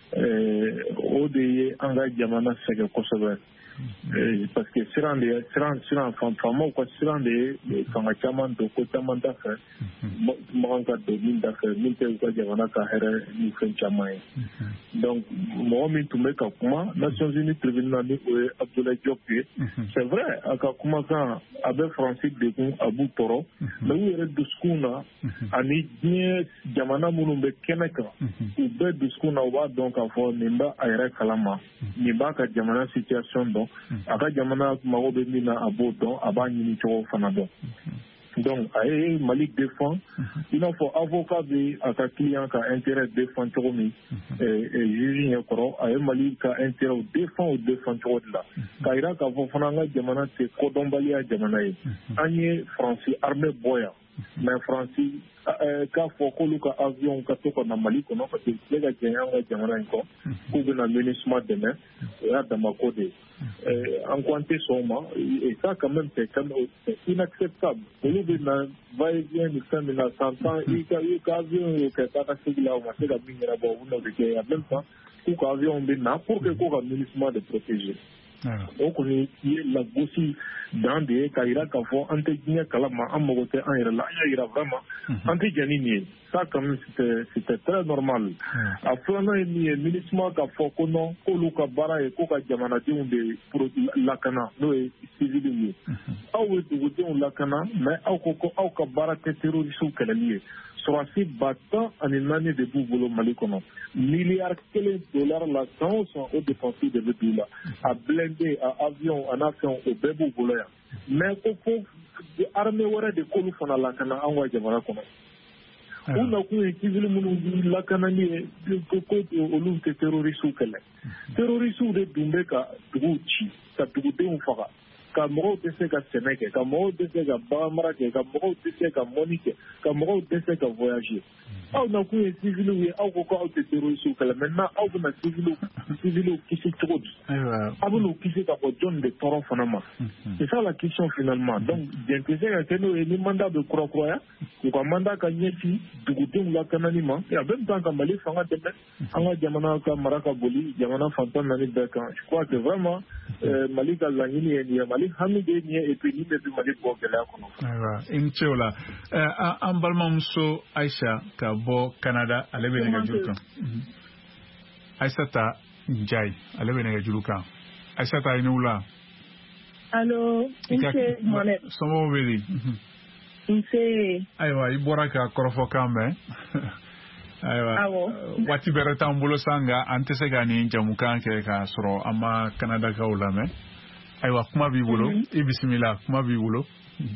o de ye an ka jamana sɛgɛn kosɛbɛ parce que siran de siran siran faamaw ka siran de ye fanga caman don ko caman da fɛ makan ka don min da fɛ min tɛ u ka jamana ka hɛrɛ ni fɛn caman ye donc mɔgɔ min tun bɛ ka kuma Nations Unies tribunal ni o ye Abdoulaye Diop ye c'est vrai a ka kumakan a bɛ faransi degun a b'u tɔɔrɔ mais u yɛrɛ dusukun na ani diɲɛ jamana minnu bɛ kɛnɛ kan u bɛɛ dusukun na u b'a dɔn k'a fɔ nin b'a a yɛrɛ kalama nin b'a ka jamana situation dɔn a ka jamana mago bɛ min na a b'o dɔn a b'a ɲini cogo fana dɔn donc a ye Mali défend i n'a fɔ avocat bɛ a ka client ka intérêt défend cogo min juge ɲɛkɔrɔ a ye Mali ka intérêt o défend o défend cogo de la k'a jira k'a fɔ fana an ka jamana tɛ kodɔnbaliya jamana ye an ye faransi armée bɔ yan mais faransi k'a fɔ k'olu ka avion ka to ka na Mali kɔnɔ parce que tile ka jɛn an ka jamana in kɔ k'u bɛna MINUSMA dɛmɛ o y'a damako de ye an ko an tɛ sɔn o ma et ça quand même c'est inacceptable olu bɛ na va-et-vient ni fɛn min na san tan i ka i ka avion y'o kɛ k'a ka segin la o ma se ka min ɲɛnabɔ u n'o bɛ kɛ en même temps k'u ka avion bɛ na pour que k'u ka MINUSMA de protéger o kɔni ye lagosi dan de ye k'a jira k'a fɔ an tɛ diɲɛ kalama an mago tɛ an yɛrɛ la an y'a jira vraiment an tɛ jɛn ni nin ye ça quand même c'était c'était très normal a filanan ye min ye MINUSMA k'a fɔ ko non k'olu ka baara ye ko ka jamanadenw de lakana n'o ye civiliw ye aw ye dugudenw lakana mais aw ko ko aw ka baara tɛ terrorisiw kɛlɛli ye sɔrɔdasi ba tan ani naani de b'u bolo Mali kɔnɔ miliyari kelen dollar la san o san o dépense de bɛ d'u la a blindé a avion a n'a fɛnw o bɛɛ b'u bolo yan mais ko fo armée wɛrɛ de k'olu fana lakana an ka jamana kɔnɔ u nakun ye civil minnu lakanani ye ko olu tɛ terrorisiw kɛlɛ terrorisiw de dun bɛ ka duguw ci ka dugudenw faga ka mɔgɔw tɛ se ka sɛnɛ kɛ ka mɔgɔw tɛ se ka bagan mara kɛ ka mɔgɔw tɛ se ka mɔni kɛ ka mɔgɔw tɛ se ka voyager aw nakun ye civiliw ye aw ko ko aw tɛ terrorisiw kɛlɛ maintenant aw bɛna civiliw civiliw kisi cogo di aw bɛn'u kisi ka bɔ jɔn de tɔɔrɔ fana ma c'est ça la question finalement donc jɛn tɛ se ka kɛ n'o ye ni mandat bɛ kurakuraya u ka mandat ka ɲɛsin dugudenw lakanani ma et en même temps ka Mali fanga dɛmɛ an ka jamana ka mara ka boli jamana fantan naani bɛɛ kan je crois que vraiment Mali ka laɲini ye nin ye Mali hami de ye nin ye et puis nin de bɛ Mali bɔ gɛlɛya kɔnɔ. Ayiwa i ni ce o la an balimamuso Ayisa ka bɔ Canada ale bɛ nɛgɛjuru kan Ayisata Njayi ale bɛ nɛgɛjuru kan Ayisata i ni wula. Allo nse Mohamed. Somɔgɔw bɛ di. Nse. Ayiwa i bɔra ka kɔrɔfɔkan mɛn. Ayiwa waati bɛrɛ t'an bolo sa nka an tɛ se ka nin jamukan kɛ k'a sɔrɔ an ma Canadakaw lamɛn. Ayiwa kuma b'i bolo i bisimila kuma b'i bolo.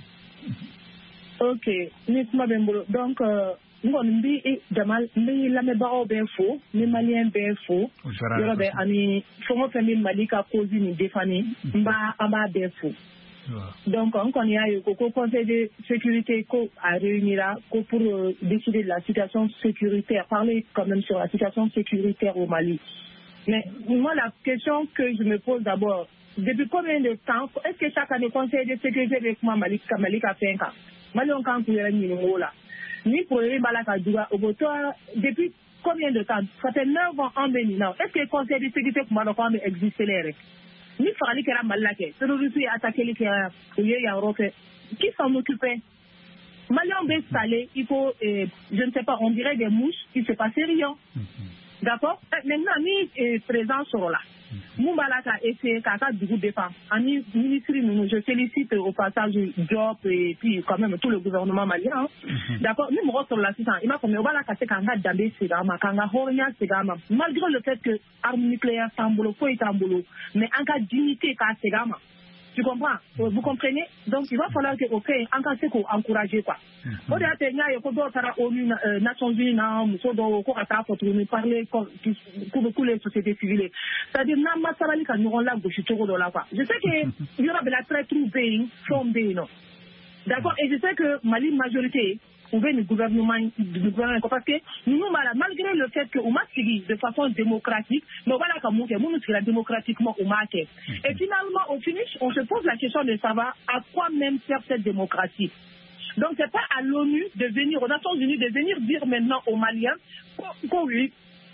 Ok ni kuma bɛ n bolo donc n kɔni n bɛ jama n bɛ lamɛnbagaw bɛɛ fo n bɛ maliyɛn bɛɛ fo yɔrɔ bɛɛ ani fɛn o fɛn bɛ Mali ka cause nin défendre n b'a an b'a bɛɛ fo. Donc n kɔni y'a ye ko ko conseil de sécurité ko a réunira ko pour euh, décider de la situation sécuritaire parler quand même sur la situation sécuritaire au Mali. Mais moi la question que je me pose d'abord depuis combien de temps est-ce que chaque année conseil de sécurité bɛ kuma Mali ka Mali ka fɛn kan Maliɲɛnw kan k'u yɛrɛ ɲininka o la ni problème b'a la ka juguya o bɛ to depuis combien de temps ça fait neuf ans an bɛ nin na est-ce que conseil de sécurité tuma dɔn k'an bɛ exister yɛrɛ ni fagali kɛra Mali la kɛ terroriste ye attaqué kɛ u ye yan yɔrɔ kɛ qui s'en occupait? Maliens bɛ salé, il faut euh, je ne sais pas, on dirait des mouches, il se passait rien. D'accord? Maintenant ni euh, présent sɔrɔ la mun b'a la ka essayer k'a ka dugu défend ani ministre ninnu, je félicite au passage Diop et puis quand même tout le gouvernement malien, hein. D'accord, ni mɔgɔ sɔrɔ la sisan i m'a faamuya o b'a la ka se k'an ka danbe segin a ma k'an ka hɔrɔnya segin a ma malgré le fait que arme nucléaire t'an bolo foyi t'an bolo mais an ka dignité k'a segin a ma. Tu comprends? Vous comprenez? Donc il va falloir que au fait en cas c'est qu'on encourager quoi. O de y'a tɛ n y'a ye ko dɔw taara ONU Nations Unies na muso dɔw ko ka taa fɔ tuguni parler pour les sociétés civiles. C'est-à-dire n'an ma sabali ka ɲɔgɔn lagosi cogo dɔ la quoi. Je sais que yɔrɔ bɛ la traître bɛ yen fɛnw bɛ yen nɔ. D'accord, et je sais que Mali majorité ou bien le gouvernement, le gouvernement parce que nous, malgré le fait qu'on m'a suivi de façon démocratique, mais voilà comment on nous suit démocratiquement au marché. Et finalement, au finish, on se pose la question de savoir à quoi même sert cette démocratie. Donc, c'est pas à l'ONU de venir, aux Nations Unies, de venir dire maintenant aux Maliens qu'on oui,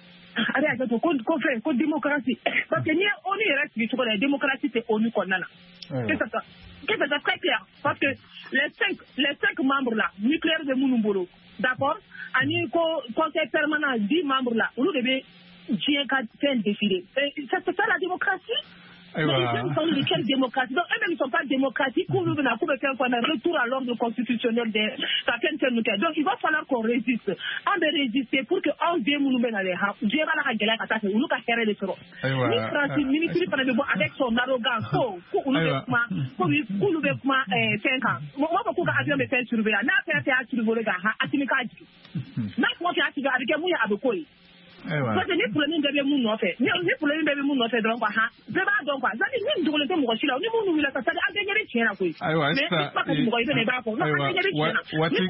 allez, qu'on fait, qu'on démocratie. Parce que nous, on y reste du tout, la démocratie, c'est ONU qu'on a là. C'est ça. C'est très clair. Parce que les cinq, les cinq membres là, nucléaires de Mounumbolo, d'accord, et conseil permanent, dix membres là, on devait dire qu'à faire défiler. C'est ça la démocratie? Mais ils sont de quelle démocratie? Donc, eux-mêmes, ils ne sont pas démocratiques. Pour nous, on a un retour à l'ordre constitutionnel de certaines nucléaires. Donc, il va falloir qu'on résiste. On doit résister pour que on vienne nous mettre dans les rangs. Dieu va la régler à attaquer. On nous casse les ferons. Ni Francis, ni ministre, avec son arrogance, pour nous mettre pour nous mettre cinq ans. Moi, je crois qu'avion me fait surveiller. N'a pas fait à surveiller les gars. À Timika. N'a pas fait à surveiller avec moi à Bokoy. Parce que ni problème de mon nom fait, ni problème de mon nom fait donc quoi, je vais donc quoi, ça dit ni double de mon chila, ni mon nom là ça ça a gagné rien à quoi. Mais pas que moi il n'est pas pour. Wati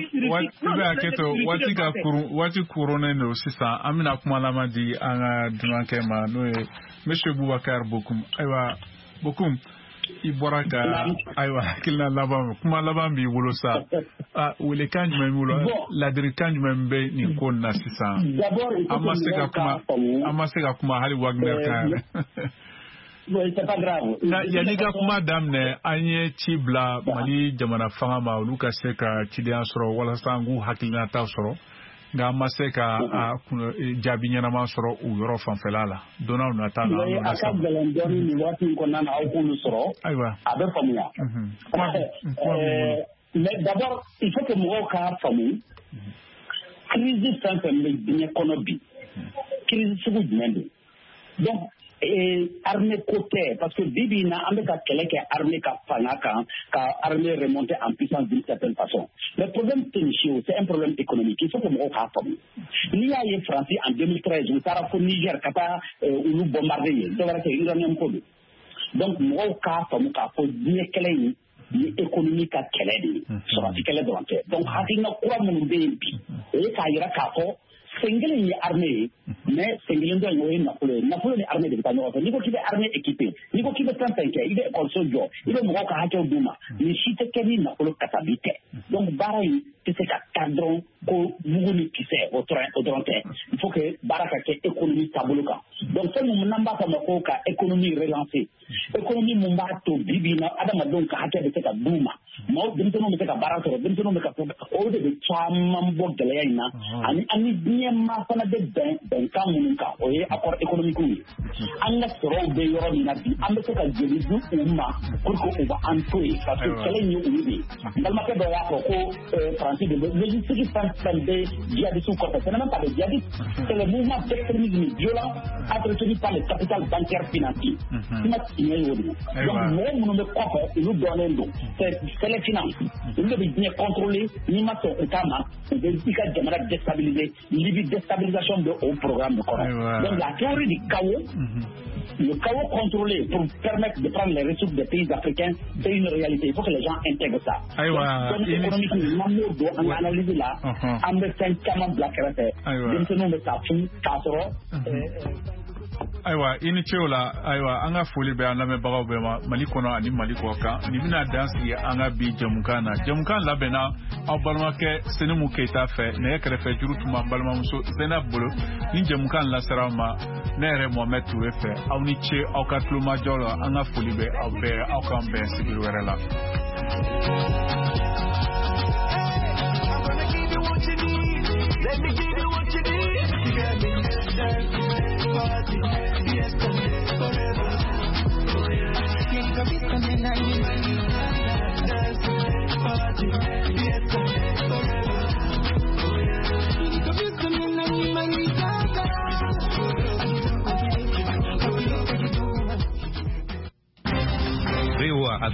wati keto wati ka kuru wati corona no sisa amina kuma lama di anga dunanke ma no monsieur Boubacar Bokoum aywa Bokoum ibora ka aywa kilna labam kuma labam bi wolo sa ah wole kanj me wolo la dir kanj me be ni ko na sisa amaseka kuma amaseka kuma hali Wagner ka oui c'est pas grave ya ni ga kuma damne anye chibla mali jamana fanga ma luka seka chidian soro wala sangu hakilna ta soro nga maseka a jabi nyama soro u yoro fanfela la dona na ta na na sa galan doni ni wati ko nan au ko soro aywa abe famuya mais d'abord il faut que mo ka famu crise santé ni économie crise sugu dmende donc et armée côté parce que bibi na ambe ka kele ke armée ka fanga kan ka armée remonter en puissance d'une certaine façon. Le problème c'est un problème économique. Il faut que mon cas fasse. Ni ya ye France en deux mille treize, ou tara ko Niger kata ou nous bombarder, c'est vrai que uranium ko. Donc mon cas famu ka ko ni kele ni ni économique ka kele ni. So ba kele do ante. Donc hakina ko mo be bi. E ka ira ka ko single ni armée mais single ndo ngoy na ko na ko ni armée de tanyo ko ni ko kibe armée équipée ni ko kibe trente-cinq il est also jo il est mo ka ha ko duma ni shite keni na ko katabite donc baray c'est que cadron ko muguni kise au train au train il faut que baraka ke économie tabuluka donc c'est mon namba ko ko ka économie relancer économie mo mbato bibina adama donc ha ke de ka duma mo dum to no me ka baraka dum to no me ka o de chamam bo gele ina ani ani ma fana de ben ben kan mun ka o ye accord économique ni an na soro be yoro ni na bi an be ka jeli du umma pour ko o ba antoy parce que kala ni o ni dal ma ke do ya ko français de logistique français de djihadistes ou quoi c'est même pas de djihadistes c'est le mouvement d'extrémisme violent entretenu par le capital bancaire financier ma signé yo ni donc mo mun me ko ko nous donner ndo c'est c'est les finances nous devons bien contrôler ni ma to kama de dika jamana déstabiliser libi déstabilisation de au programme de Coran. Donc la théorie du chaos, mm-hmm. le chaos contrôlé pour permettre de prendre les ressources des pays africains, c'est une réalité. Il faut que les gens intègrent ça. Donc l'économie, on a analysé là, on me fait un canon black. Donc nous, on met ça fou, casserole. Aiwa ini cheola aiwa anga foli be aname bagaw be ma maliko no ani maliko ka ni bina dansi anga bi jamukana jamukana labena aw balma ke senimu keita fe ne kere fe jurutuma balma muso zena bolo ni jamukana la sarama ne re Mohamed Touré fe aw ni che aw ka tluma jolo anga foli be aw be aw kan be sibil werela Let me give you what you need. You got me dancing, party, fiesta, forever. Oh yeah.